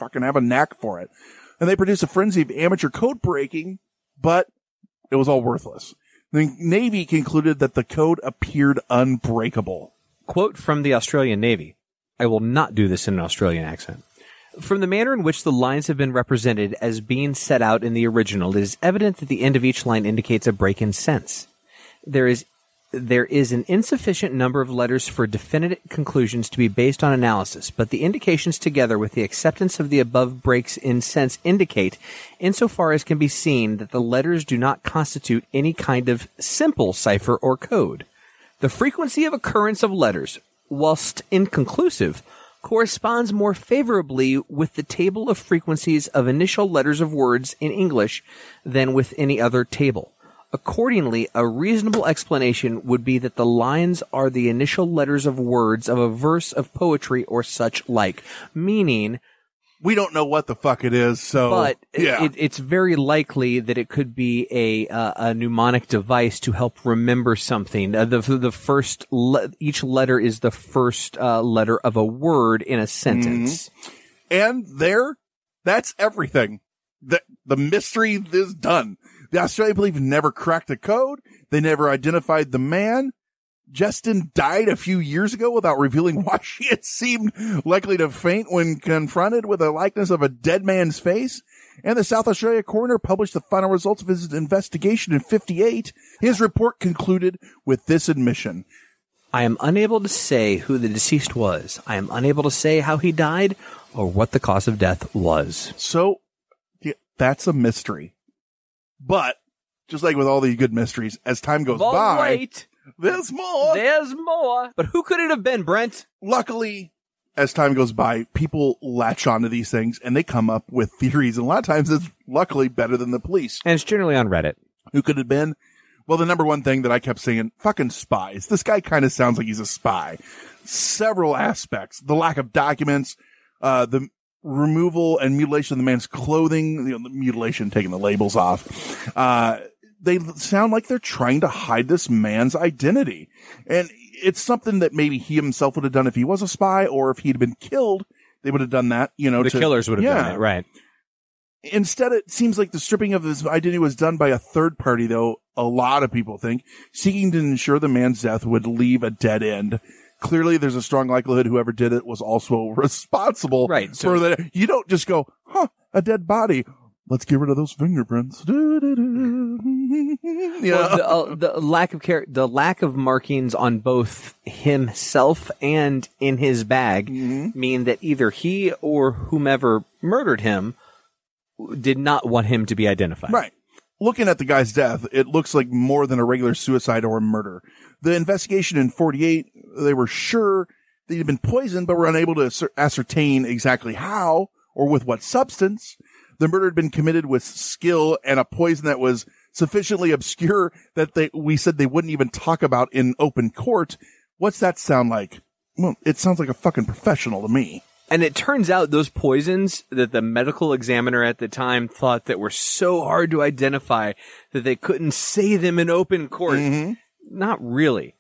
fucking have a knack for it. And they produced a frenzy of amateur code breaking, but it was all worthless. The Navy concluded that the code appeared unbreakable. Quote from the Australian Navy. I will not do this in an Australian accent. From the manner in which the lines have been represented as being set out in the original, it is evident that the end of each line indicates a break in sense. There is an insufficient number of letters for definite conclusions to be based on analysis, but the indications together with the acceptance of the above breaks in sense indicate, insofar as can be seen, that the letters do not constitute any kind of simple cipher or code. The frequency of occurrence of letters, whilst inconclusive, corresponds more favorably with the table of frequencies of initial letters of words in English than with any other table. Accordingly, a reasonable explanation would be that the lines are the initial letters of words of a verse of poetry or such like, meaning... We don't know what the fuck it is, so... But yeah. it's very likely that it could be a mnemonic device to help remember something. Each letter is the first letter of a word in a sentence. And that's everything. The mystery is done. The Australian police never cracked the code. They never identified the man. Justin died a few years ago without revealing why she had seemed likely to faint when confronted with a likeness of a dead man's face. And the South Australia coroner published the final results of his investigation in 1958. His report concluded with this admission. I am unable to say who the deceased was. I am unable to say how he died or what the cause of death was. So, yeah, that's a mystery. But, just like with all these good mysteries, as time goes by... Wait. There's more. There's more. But who could it have been, Brent? Luckily, as time goes by, people latch onto these things and they come up with theories. And a lot of times it's luckily better than the police. And it's generally on Reddit. Who could it have been? Well, the number one thing that I kept saying, fucking spies. This guy kind of sounds like he's a spy. Several aspects. The lack of documents, the removal and mutilation of the man's clothing, the mutilation, taking the labels off. They sound like they're trying to hide this man's identity. And it's something that maybe he himself would have done if he was a spy, or if he'd been killed, they would have done that, The killers would have done it, right. Instead, it seems like the stripping of his identity was done by a third party, though a lot of people think, seeking to ensure the man's death would leave a dead end. Clearly, there's a strong likelihood whoever did it was also responsible for that. You don't just go, a dead body. Let's get rid of those fingerprints. Yeah. Well, the lack of markings on both himself and in his bag mean that either he or whomever murdered him did not want him to be identified. Right. Looking at the guy's death, it looks like more than a regular suicide or a murder. The investigation in 1948, they were sure that he'd been poisoned, but were unable to ascertain exactly how or with what substance. The murder had been committed with skill and a poison that was sufficiently obscure that we said they wouldn't even talk about in open court. What's that sound like? Well, it sounds like a fucking professional to me. And it turns out those poisons that the medical examiner at the time thought that were so hard to identify that they couldn't say them in open court. Not really.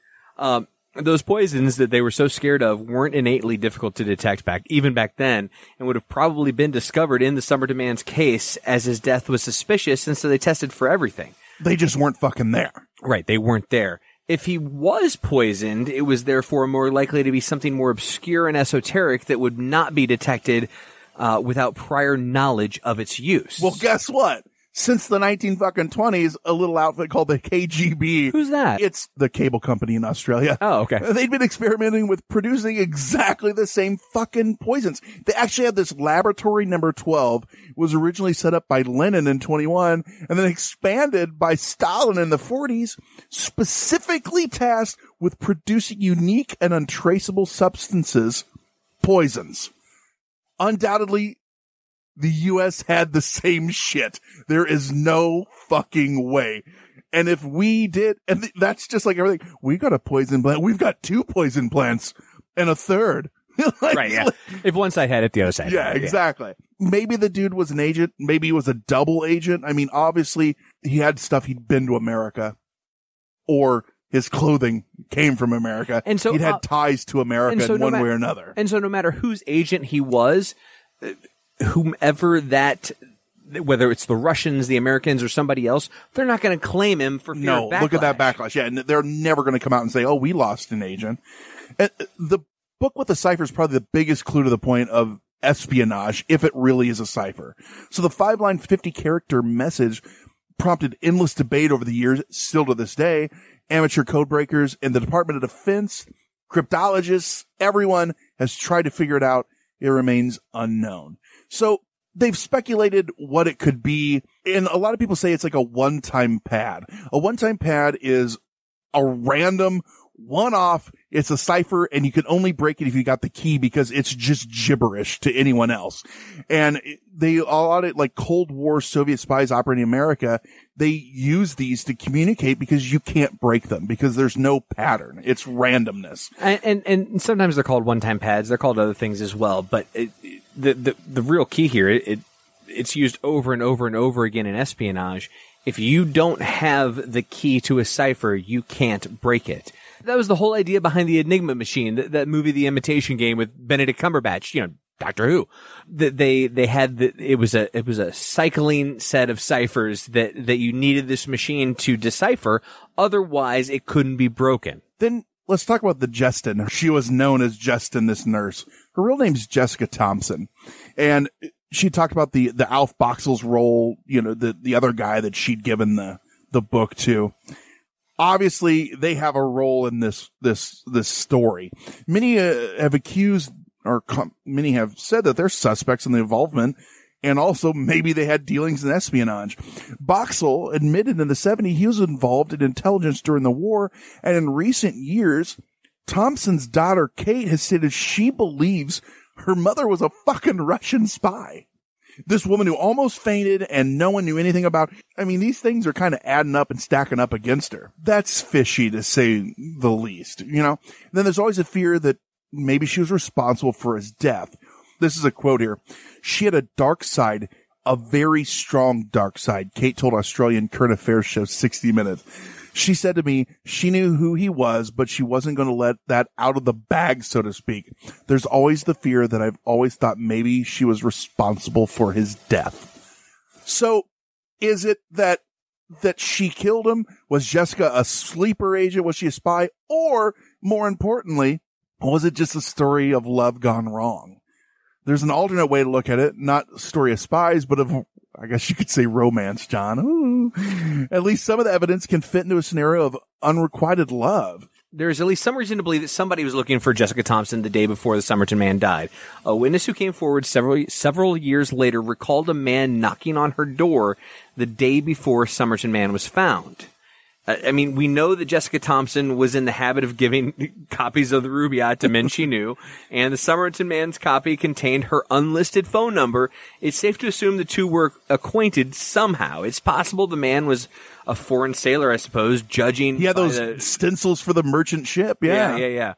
Those poisons that they were so scared of weren't innately difficult to detect even back then, and would have probably been discovered in the Somerton man's case, as his death was suspicious, and so they tested for everything. They just weren't fucking there. Right, they weren't there. If he was poisoned, it was therefore more likely to be something more obscure and esoteric that would not be detected without prior knowledge of its use. Well, guess what? Since the 1920s, a little outfit called the KGB. Who's that? It's the cable company in Australia. Oh, okay. They'd been experimenting with producing exactly the same fucking poisons. They actually had this laboratory number 12, was originally set up by Lenin in 1921, and then expanded by Stalin in the 1940s, specifically tasked with producing unique and untraceable substances, poisons. Undoubtedly, the U.S. had the same shit. There is no fucking way. And if we did, and that's just like everything, we got a poison plant. We've got 2 poison plants and a third. Right, yeah. If one side had it, the other side had it. Exactly. Maybe the dude was an agent. Maybe he was a double agent. I mean, obviously, he had stuff. He'd been to America. Or his clothing came from America. And so he'd had ties to America in one way or another. And so no matter whose agent he was, whomever that, whether it's the Russians, the Americans, or somebody else, they're not going to claim him for fear of backlash. Look at that backlash. Yeah, and they're never going to come out and say, "Oh, we lost an agent." The book with the cipher is probably the biggest clue to the point of espionage, if it really is a cipher. So the 5-line, 50-character message prompted endless debate over the years, still to this day. Amateur code breakers in the Department of Defense, cryptologists, everyone has tried to figure it out. It remains unknown. So they've speculated what it could be, and a lot of people say it's like a one-time pad. A one-time pad is a random one-off. It's a cipher, and you can only break it if you got the key because it's just gibberish to anyone else. And they, a lot of like Cold War Soviet spies operating in America, they use these to communicate because you can't break them because there's no pattern. It's randomness. And sometimes they're called one-time pads. They're called other things as well. But the real key here, it's used over and over and over again in espionage. If you don't have the key to a cipher, you can't break it. That was the whole idea behind the Enigma machine, that movie, The Imitation Game with Benedict Cumberbatch, Doctor Who. That they had it was a cycling set of ciphers that you needed this machine to decipher. Otherwise, it couldn't be broken. Then let's talk about the Justin. She was known as Justin, this nurse. Her real name's Jessica Thompson. And she talked about the Alf Boxall's role, the other guy that she'd given the book to. Obviously, they have a role in this story. Many have accused, many have said that they're suspects in the involvement, and also maybe they had dealings in espionage. Boxall admitted in the 70s he was involved in intelligence during the war, and in recent years, Thompson's daughter Kate has stated she believes her mother was a fucking Russian spy. This woman who almost fainted and no one knew anything about. I mean, these things are kind of adding up and stacking up against her. That's fishy, to say the least, Then there's always a fear that maybe she was responsible for his death. This is a quote here. She had a dark side, a very strong dark side, Kate told Australian current affairs show 60 Minutes. She said to me, she knew who he was, but she wasn't going to let that out of the bag, so to speak. There's always the fear that I've always thought maybe she was responsible for his death. So is it that she killed him? Was Jessica a sleeper agent? Was she a spy? Or more importantly, was it just a story of love gone wrong? There's an alternate way to look at it, not a story of spies, but of, I guess you could say, romance, John. Ooh. At least some of the evidence can fit into a scenario of unrequited love. There's at least some reason to believe that somebody was looking for Jessica Thompson the day before the Somerton man died. A witness who came forward several years later recalled a man knocking on her door the day before Somerton man was found. I mean, we know that Jessica Thompson was in the habit of giving copies of the Rubaiyat to men she knew, and the Somerton man's copy contained her unlisted phone number. It's safe to assume the two were acquainted somehow. It's possible the man was a foreign sailor, I suppose, judging. Yeah, those stencils for the merchant ship. Yeah.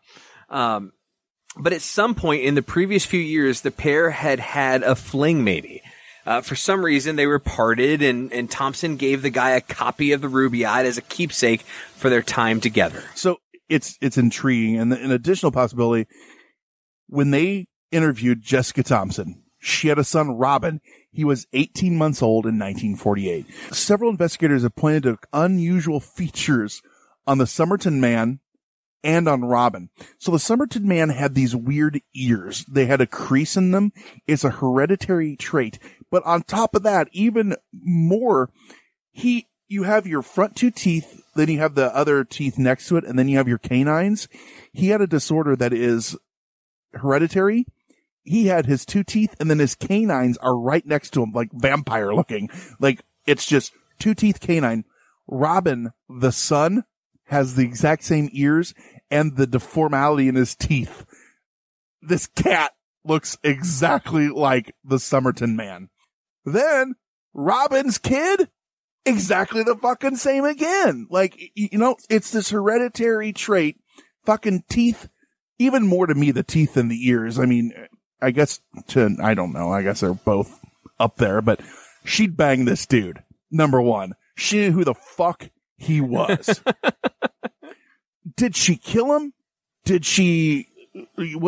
But at some point in the previous few years, the pair had a fling, maybe. For some reason, they were parted, and Thompson gave the guy a copy of the Rubaiyat as a keepsake for their time together. So it's intriguing. And an additional possibility, when they interviewed Jessica Thompson, she had a son, Robin. He was 18 months old in 1948. Several investigators have pointed to unusual features on the Somerton man and on Robin. So the Somerton man had these weird ears. They had a crease in them. It's a hereditary trait. But on top of that, even more, you have your front two teeth, then you have the other teeth next to it, and then you have your canines. He had a disorder that is hereditary. He had his two teeth, and then his canines are right next to him, like vampire looking. Like, it's just two teeth canine. Robin, the son, has the exact same ears and the deformality in his teeth. This cat looks exactly like the Somerton man. Then Robin's kid, exactly the fucking same again. Like, it's this hereditary trait, fucking teeth, even more to me, the teeth than the ears. I mean, I guess I don't know. I guess they're both up there, but she'd bang this dude. Number one, she knew who the fuck he was. Did she kill him? Was it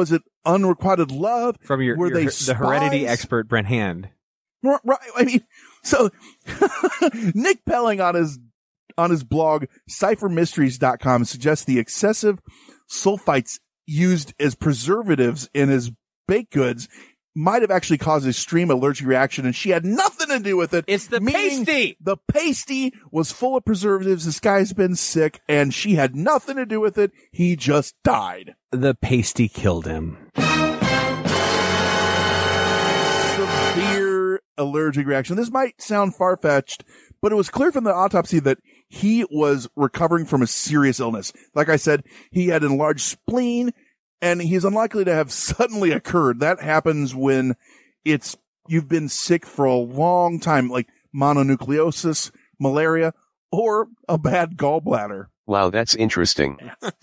unrequited love? From Were they the heredity spies? expert, Brent Hand. Right. I mean, so Nick Pelling on his blog, cyphermysteries.com, suggests the excessive sulfites used as preservatives in his baked goods might have actually caused a extreme allergic reaction, and she had nothing to do with it. It's the pasty. The pasty was full of preservatives. This guy's been sick, and she had nothing to do with it. He just died. The pasty killed him. Severe allergic reaction. This might sound far-fetched, but it was clear from the autopsy that he was recovering from a serious illness. Like I said, he had an enlarged spleen, and he's unlikely to have suddenly occurred. That happens when you've been sick for a long time, like mononucleosis, malaria, or a bad gallbladder. Wow, that's interesting.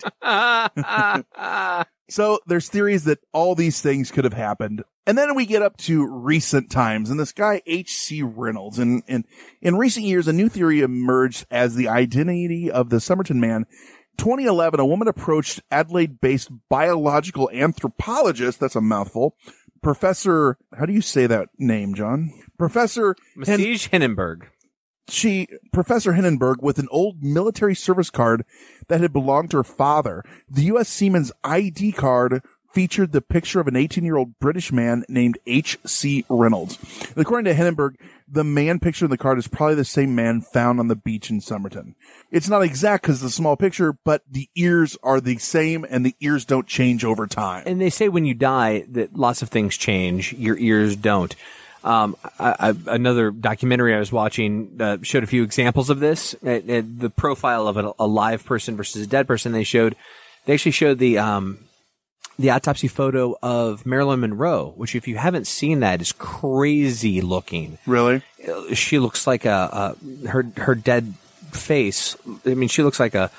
So there's theories that all these things could have happened. And then we get up to recent times, and this guy, H.C. Reynolds, and in recent years, a new theory emerged as the identity of the Somerton Man. 2011, a woman approached Adelaide-based biological anthropologist, that's a mouthful, Professor, how do you say that name, John? Professor Masige Hindenburg. Professor Hindenburg, with an old military service card that had belonged to her father. The U.S. Seaman's ID card featured the picture of an 18-year-old British man named H.C. Reynolds. And according to Hindenburg, the man pictured in the card is probably the same man found on the beach in Somerton. It's not exact because it's a small picture, but the ears are the same, and the ears don't change over time. And they say when you die that lots of things change, your ears don't. Another documentary I was watching showed a few examples of this. The profile of a live person versus a dead person. They actually showed the autopsy photo of Marilyn Monroe, which, if you haven't seen that, is crazy looking. Really? She looks like her dead face. I mean, she looks like a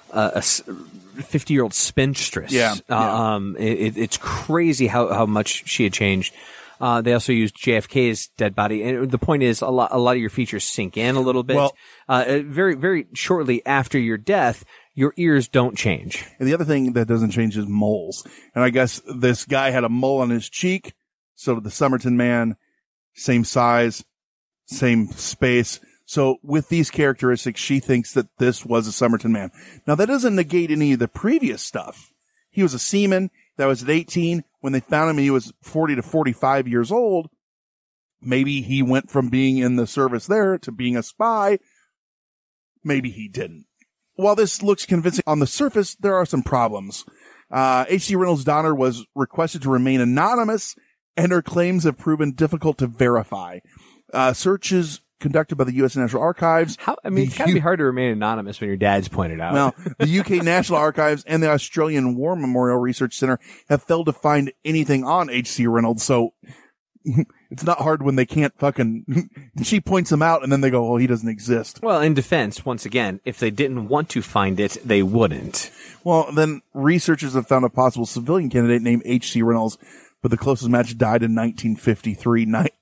50-year-old spinstress. Yeah. It's crazy how much she had changed. They also used JFK's dead body. And the point is, a lot of your features sink in a little bit. Well, very, very shortly after your death, your ears don't change. And the other thing that doesn't change is moles. And I guess this guy had a mole on his cheek. So did the Somerton Man, same size, same space. So with these characteristics, she thinks that this was a Somerton Man. Now, that doesn't negate any of the previous stuff. He was a seaman that was at 18. When they found him, he was 40 to 45 years old. Maybe he went from being in the service there to being a spy. Maybe he didn't. While this looks convincing on the surface, there are some problems. H.C. Reynolds' daughter was requested to remain anonymous, and her claims have proven difficult to verify. Searches conducted by the U.S. National Archives. It's gotta be hard to remain anonymous when your dad's pointed out. Well, the UK National Archives and the Australian War Memorial Research Centre have failed to find anything on H.C. Reynolds, so it's not hard when they can't she points him out and then they go, oh, he doesn't exist. Well, in defense, once again, if they didn't want to find it, they wouldn't. Well, then researchers have found a possible civilian candidate named H.C. Reynolds, but the closest match died in 1953,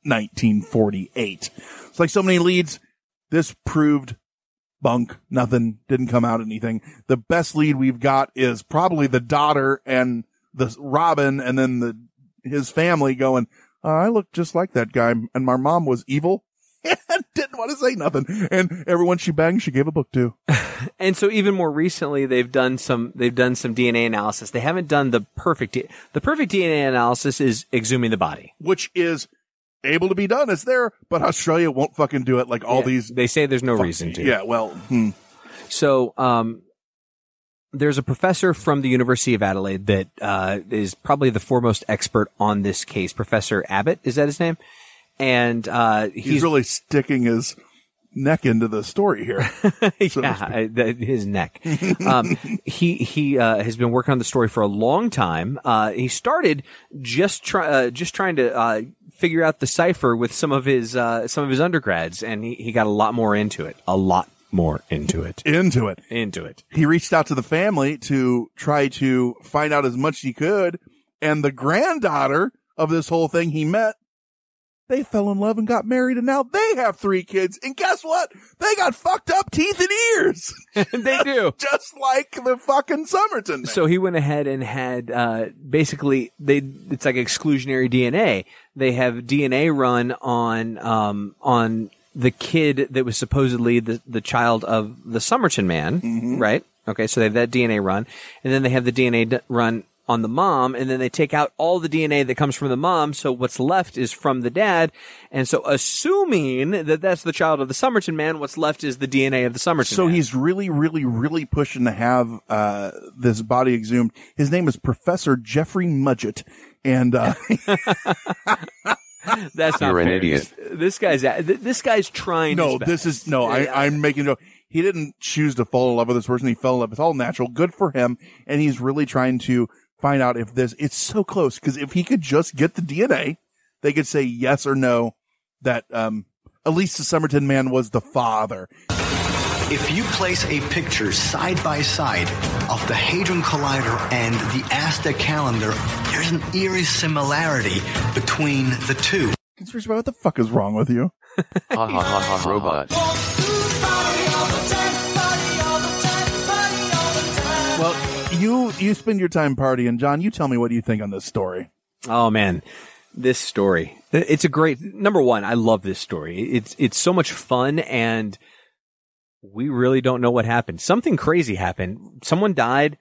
1948. It's like so many leads. This proved bunk. Nothing. Didn't come out anything. The best lead we've got is probably the daughter and the Robin, and then his family going, I look just like that guy, and my mom was evil and didn't want to say nothing. And everyone she banged, she gave a book to. And so even more recently, they've done some DNA analysis. They haven't done the perfect DNA analysis is exhuming the body, which is able to be done. It's there, but Australia won't fucking do it like all these. They say there's no reason to. Yeah, well. So, there's a professor from the University of Adelaide that is probably the foremost expert on this case. Professor Abbott, is that his name? And he's really sticking his neck into the story here. His neck. He has been working on the story for a long time. He started just trying to figure out the cipher with some of his undergrads, and he got a lot more into it. Into it. He reached out to the family to try to find out as much as he could. And the granddaughter of this whole thing he met They fell in love and got married, and now they have 3 kids. And guess what? They got fucked up teeth and ears. They do. Just like the fucking Somerton man. So he went ahead and had, basically, it's like exclusionary DNA. They have DNA run on the kid that was supposedly the child of the Somerton man, right? Okay, so they have that DNA run. And then they have the DNA run on the mom, and then they take out all the DNA that comes from the mom, so what's left is from the dad. And so assuming that that's the child of the Somerton man, what's left is the DNA of the Somerton man. So he's really, really, really pushing to have this body exhumed. His name is Professor Jeffrey Mudgett, and that's not You're an fair. idiot. This guy's trying his best. I'm making a he didn't choose to fall in love with this person. He fell in love. It's all natural. Good for him. And he's really trying to find out if it's so close. Because if he could just get the DNA, they could say yes or no that at least the Somerton man was the father. If you place a picture side by side of the Hadron Collider and the Aztec calendar, there's an eerie similarity between the two. What the fuck is wrong with you? Ha ha ha ha robot. Well, you spend your time partying. John, you tell me what you think on this story. Oh man, this story. It's a great, number one, I love this story. It's so much fun, and we really don't know what happened. Something crazy happened. Someone died.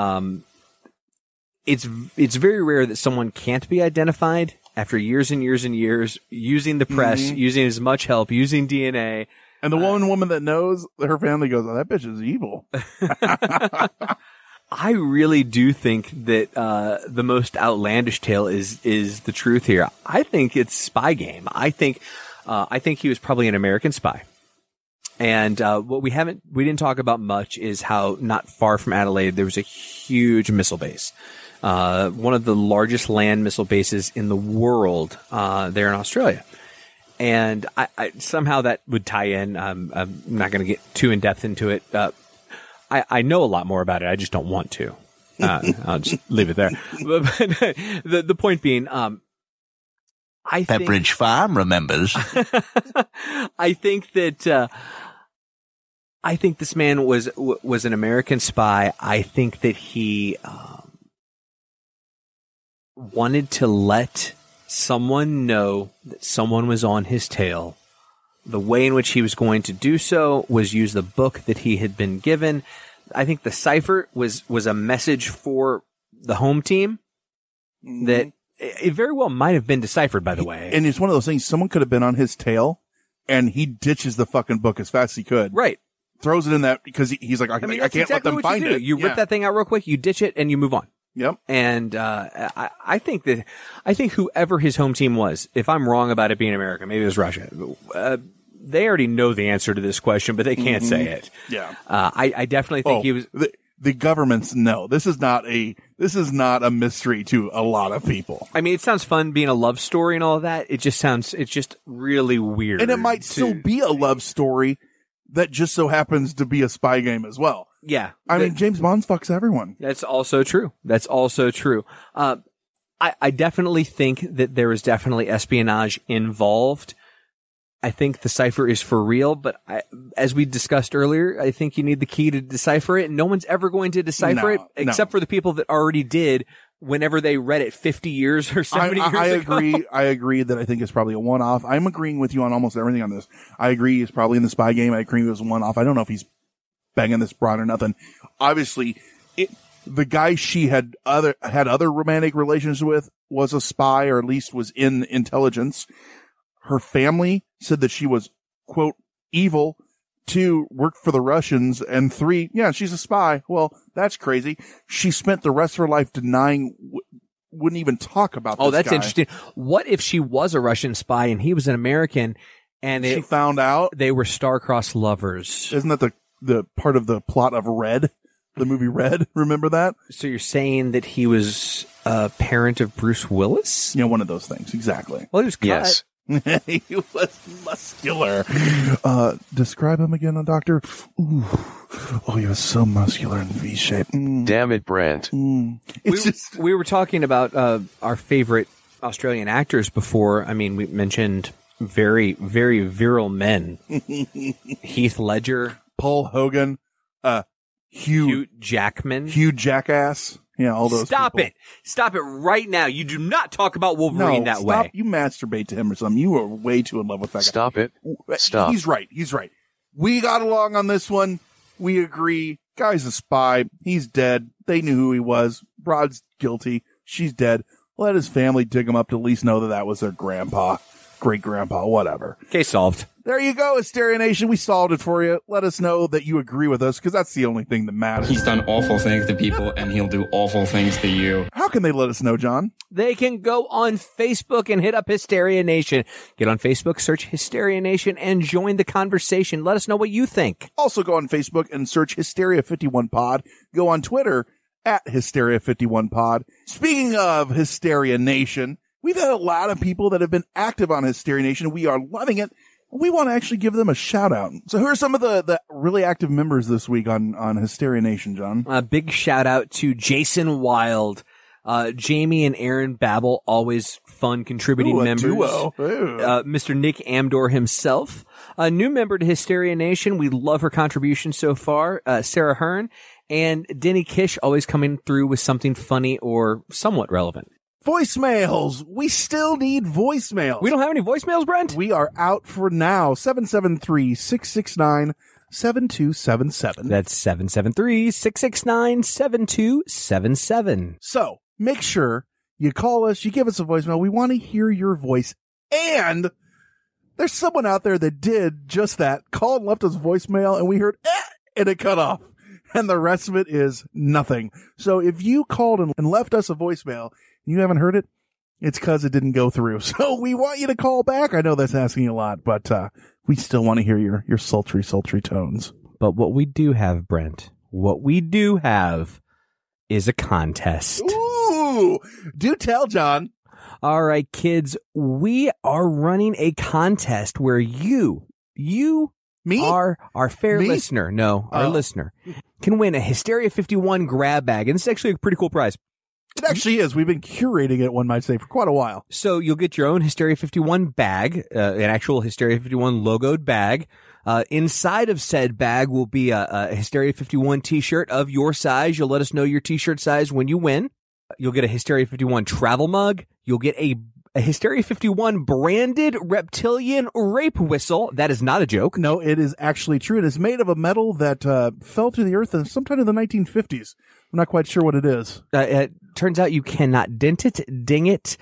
It's very rare that someone can't be identified after years and years and years using the press, using as much help, using DNA. And the woman that knows, her family goes, "Oh, that bitch is evil." I really do think that the most outlandish tale is the truth here. I think it's Spygame. I think he was probably an American spy. And what we didn't talk about much is how not far from Adelaide there was a huge missile base, one of the largest land missile bases in the world there in Australia. And I somehow that would tie in. I'm not going to get too in depth into it. I know a lot more about it. I just don't want to. I'll just leave it there. But the point being, I think Pepperidge Farm remembers. I think that I think this man was an American spy. I think that he wanted to let someone know that someone was on his tail. The way in which he was going to do so was use the book that he had been given. I think the cipher was a message for the home team that it very well might have been deciphered, by the way. And it's one of those things, someone could have been on his tail, and he ditches the fucking book as fast as he could. Right. Throws it in that because he's like, I can't exactly let them find it. You rip that thing out real quick, you ditch it, and you move on. Yep. And I think whoever his home team was, if I'm wrong about it being America, maybe it was Russia, they already know the answer to this question, but they can't say it. Yeah. I definitely think he was. The governments know this is not a mystery to a lot of people. I mean, it sounds fun being a love story and all of that. It's just really weird. And it might still be a love story that just so happens to be a spy game as well. Yeah. I mean, James Bond fucks everyone. That's also true. I definitely think that there is definitely espionage involved. I think the cipher is for real, but as we discussed earlier, I think you need the key to decipher it. No one's ever going to decipher it except for the people that already did whenever they read it 50 years or 70 years ago. I agree that I think it's probably a one-off. I'm agreeing with you on almost everything on this. I agree he's probably in the spy game. I agree it was a one-off. I don't know if he's banging this broad or nothing. Obviously, the guy she had other romantic relations with was a spy, or at least was in intelligence. Her family said that she was, quote, evil, 2, worked for the Russians, and 3, yeah, she's a spy. Well, that's crazy. She spent the rest of her life denying, wouldn't even talk about this that's guy. Interesting. What if she was a Russian spy and he was an American, and she found out they were star-crossed lovers? Isn't that the part of the plot of Red? The movie Red? Remember that? So you're saying that he was a parent of Bruce Willis? Yeah, one of those things. Exactly. Well, he was cut. Yes. He was muscular. Describe him again, Doctor. Ooh. Oh, he was so muscular in V shape. Damn it, Brent. We were talking about our favorite Australian actors before. I mean, we mentioned very, very virile men. Heath Ledger. Paul Hogan. Hugh Jackman. Hugh Jackass. Yeah, all those Stop people. it. Stop it right now. You do not talk about Wolverine that way. You masturbate to him or something. You are way too in love with that guy. Stop it. Stop. He's right. We got along on this one. We agree. Guy's a spy. He's dead. They knew who he was. Brod's guilty. She's dead. Let his family dig him up to at least know that was their grandpa, great-grandpa, whatever. Case solved. There you go, Hysteria Nation. We solved it for you. Let us know that you agree with us, because that's the only thing that matters. He's done awful things to people, and he'll do awful things to you. How can they let us know, John? They can go on Facebook and hit up Hysteria Nation. Get on Facebook, search Hysteria Nation, and join the conversation. Let us know what you think. Also go on Facebook and search Hysteria51Pod. Go on Twitter at Hysteria51Pod. Speaking of Hysteria Nation, we've had a lot of people that have been active on Hysteria Nation. We are loving it. We want to actually give them a shout out. So who are some of the really active members this week on Hysteria Nation, John? A big shout out to Jason Wild, Jamie and Aaron Babel, always fun contributing members. Duo. Mr. Nick Amdor himself, a new member to Hysteria Nation. We love her contribution so far. Sarah Hearn and Denny Kish, always coming through with something funny or somewhat relevant. Voicemails. We still need voicemails. We don't have any voicemails, Brent? We are out for now. 773-669-7277. That's 773-669-7277. So make sure you call us, you give us a voicemail. We want to hear your voice. And there's someone out there that did just that. Called and left us voicemail, and we heard, and it cut off. And the rest of it is nothing. So if you called and left us a voicemail, you haven't heard it, it's because it didn't go through. So we want you to call back. I know that's asking a lot, but we still want to hear your sultry, sultry tones. But what we do have, Brent, is a contest. Ooh, do tell, John. All right, kids, we are running a contest where you, me, our fair me? listener, no, our listener, can win a Hysteria 51 grab bag. And it's actually a pretty cool prize. It actually is. We've been curating it, one might say, for quite a while. So you'll get your own Hysteria 51 bag, an actual Hysteria 51 logoed bag. Inside of said bag will be a Hysteria 51 t-shirt of your size. You'll let us know your t-shirt size when you win. You'll get a Hysteria 51 travel mug. You'll get a Hysteria 51 branded reptilian rape whistle. That is not a joke. No, it is actually true. It is made of a metal that fell to the earth sometime in the 1950s. I'm not quite sure what it is. It turns out you cannot dent it, ding it,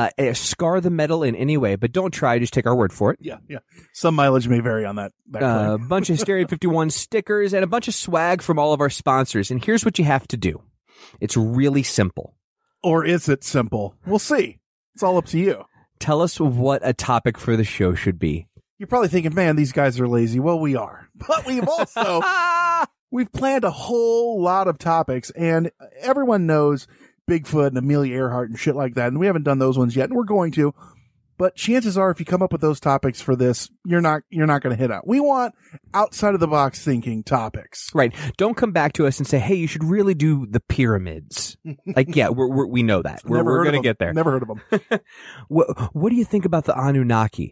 scar the metal in any way, but don't try. Just take our word for it. Yeah. Some mileage may vary on that. A bunch of Hysteria 51 stickers and a bunch of swag from all of our sponsors. And here's what you have to do. It's really simple. Or is it simple? We'll see. It's all up to you. Tell us what a topic for the show should be. You're probably thinking, man, these guys are lazy. Well, we are. But we've also... We've planned a whole lot of topics, and everyone knows Bigfoot and Amelia Earhart and shit like that, and we haven't done those ones yet, and we're going to. But chances are, if you come up with those topics for this, you're not going to hit out. We want outside of the box thinking topics. Right. Don't come back to us and say, hey, you should really do the pyramids. Like, yeah, we know that. We're going to get there. Never heard of them. What do you think about the Anunnaki?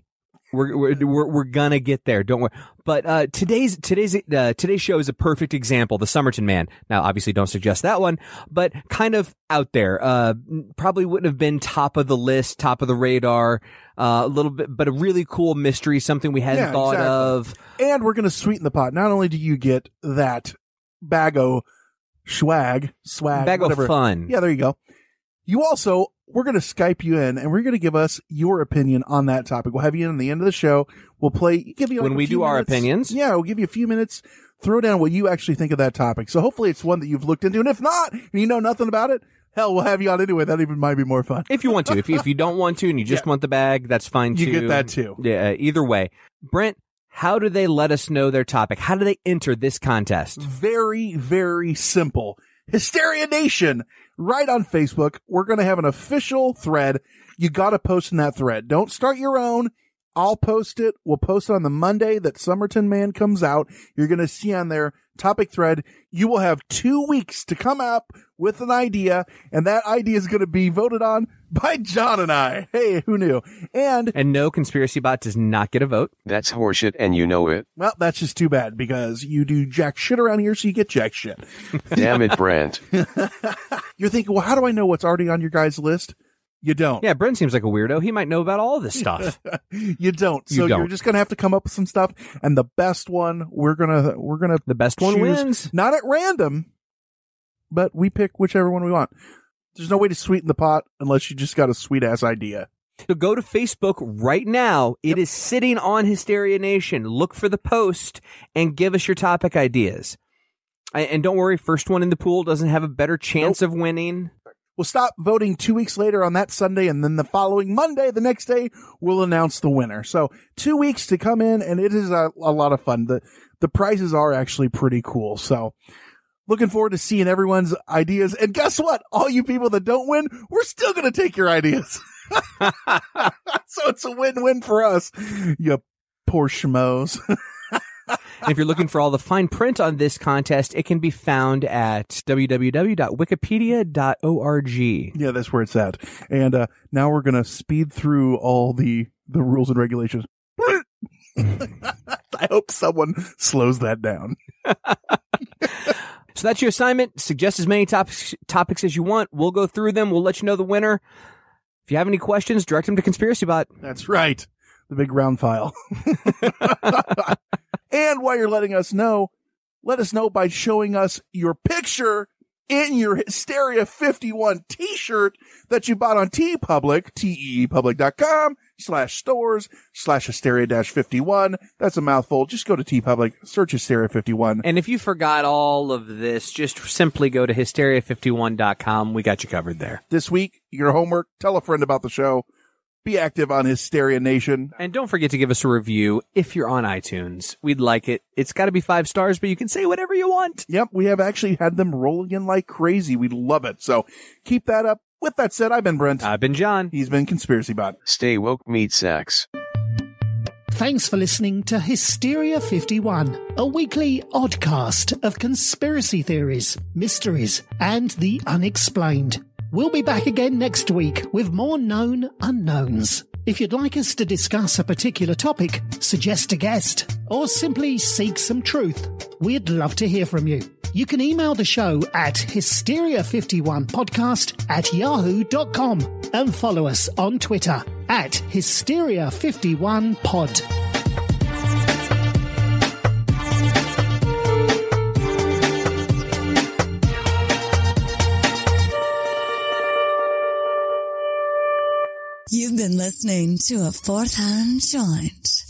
We're gonna get there. Don't worry. But today's show is a perfect example. The Somerton Man. Now, obviously, don't suggest that one, but kind of out there. Probably wouldn't have been top of the list, top of the radar. A little bit, but a really cool mystery, something we hadn't thought of. And we're gonna sweeten the pot. Not only do you get that bag of swag, bag of fun. Yeah, there you go. You also. We're going to Skype you in, and we're going to give us your opinion on that topic. We'll have you in at the end of the show. We'll give you when we do our opinions. Yeah, we'll give you a few minutes. Throw down what you actually think of that topic. So hopefully it's one that you've looked into, and if not, and you know nothing about it, hell, we'll have you on anyway. That even might be more fun. If you want to. If you don't want to and you just want the bag, that's fine too. You get that too. Yeah, either way. Brent, how do they let us know their topic? How do they enter this contest? Very, very simple. Hysteria Nation, right on Facebook. We're going to have an official thread. You got to post in that thread. Don't start your own. I'll post it. We'll post it on the Monday that Somerton Man comes out. You're going to see on there topic thread. You will have 2 weeks to come up with an idea, and that idea is going to be voted on by John and I. Hey, who knew? And no, Conspiracy Bot does not get a vote. That's horseshit, and you know it. Well, that's just too bad, because you do jack shit around here, so you get jack shit. Damn it, Brent. You're thinking, well, how do I know what's already on your guys' list? You don't. Yeah, Brent seems like a weirdo. He might know about all this stuff. You don't. So you're just going to have to come up with some stuff. And the best one, the best one wins. Not at random, but we pick whichever one we want. There's no way to sweeten the pot unless you just got a sweet ass idea. So go to Facebook right now. It is sitting on Hysteria Nation. Look for the post and give us your topic ideas. And don't worry, first one in the pool doesn't have a better chance of winning. We'll stop voting 2 weeks later on that Sunday, and then the following Monday, the next day, we'll announce the winner. So 2 weeks to come in, and it is a lot of fun. The prizes are actually pretty cool. So looking forward to seeing everyone's ideas. And guess what? All you people that don't win, we're still going to take your ideas. So it's a win-win for us, you poor schmoes. And if you're looking for all the fine print on this contest, it can be found at www.wikipedia.org. Yeah, that's where it's at. And now we're going to speed through all the rules and regulations. I hope someone slows that down. So that's your assignment. Suggest as many topics as you want. We'll go through them. We'll let you know the winner. If you have any questions, direct them to Conspiracy Bot. That's right. The big round file. And while you're letting us know, let us know by showing us your picture in your Hysteria 51 t-shirt that you bought on TeePublic, teepublic.com/stores/hysteria-51. That's a mouthful. Just go to TeePublic, search Hysteria 51. And if you forgot all of this, just simply go to hysteria51.com. We got you covered there. This week, your homework, tell a friend about the show. Be active on Hysteria Nation. And don't forget to give us a review if you're on iTunes. We'd like it. It's got to be 5 stars, but you can say whatever you want. Yep, we have actually had them rolling in like crazy. We love it. So keep that up. With that said, I've been Brent. I've been John. He's been Conspiracy Bot. Stay woke, meat sacks. Thanks for listening to Hysteria 51, a weekly oddcast of conspiracy theories, mysteries, and the unexplained. We'll be back again next week with more known unknowns. If you'd like us to discuss a particular topic, suggest a guest, or simply seek some truth, we'd love to hear from you. You can email the show at hysteria51podcast@yahoo.com and follow us on Twitter at hysteria51pod. You've been listening to a Fourth Hand Joint.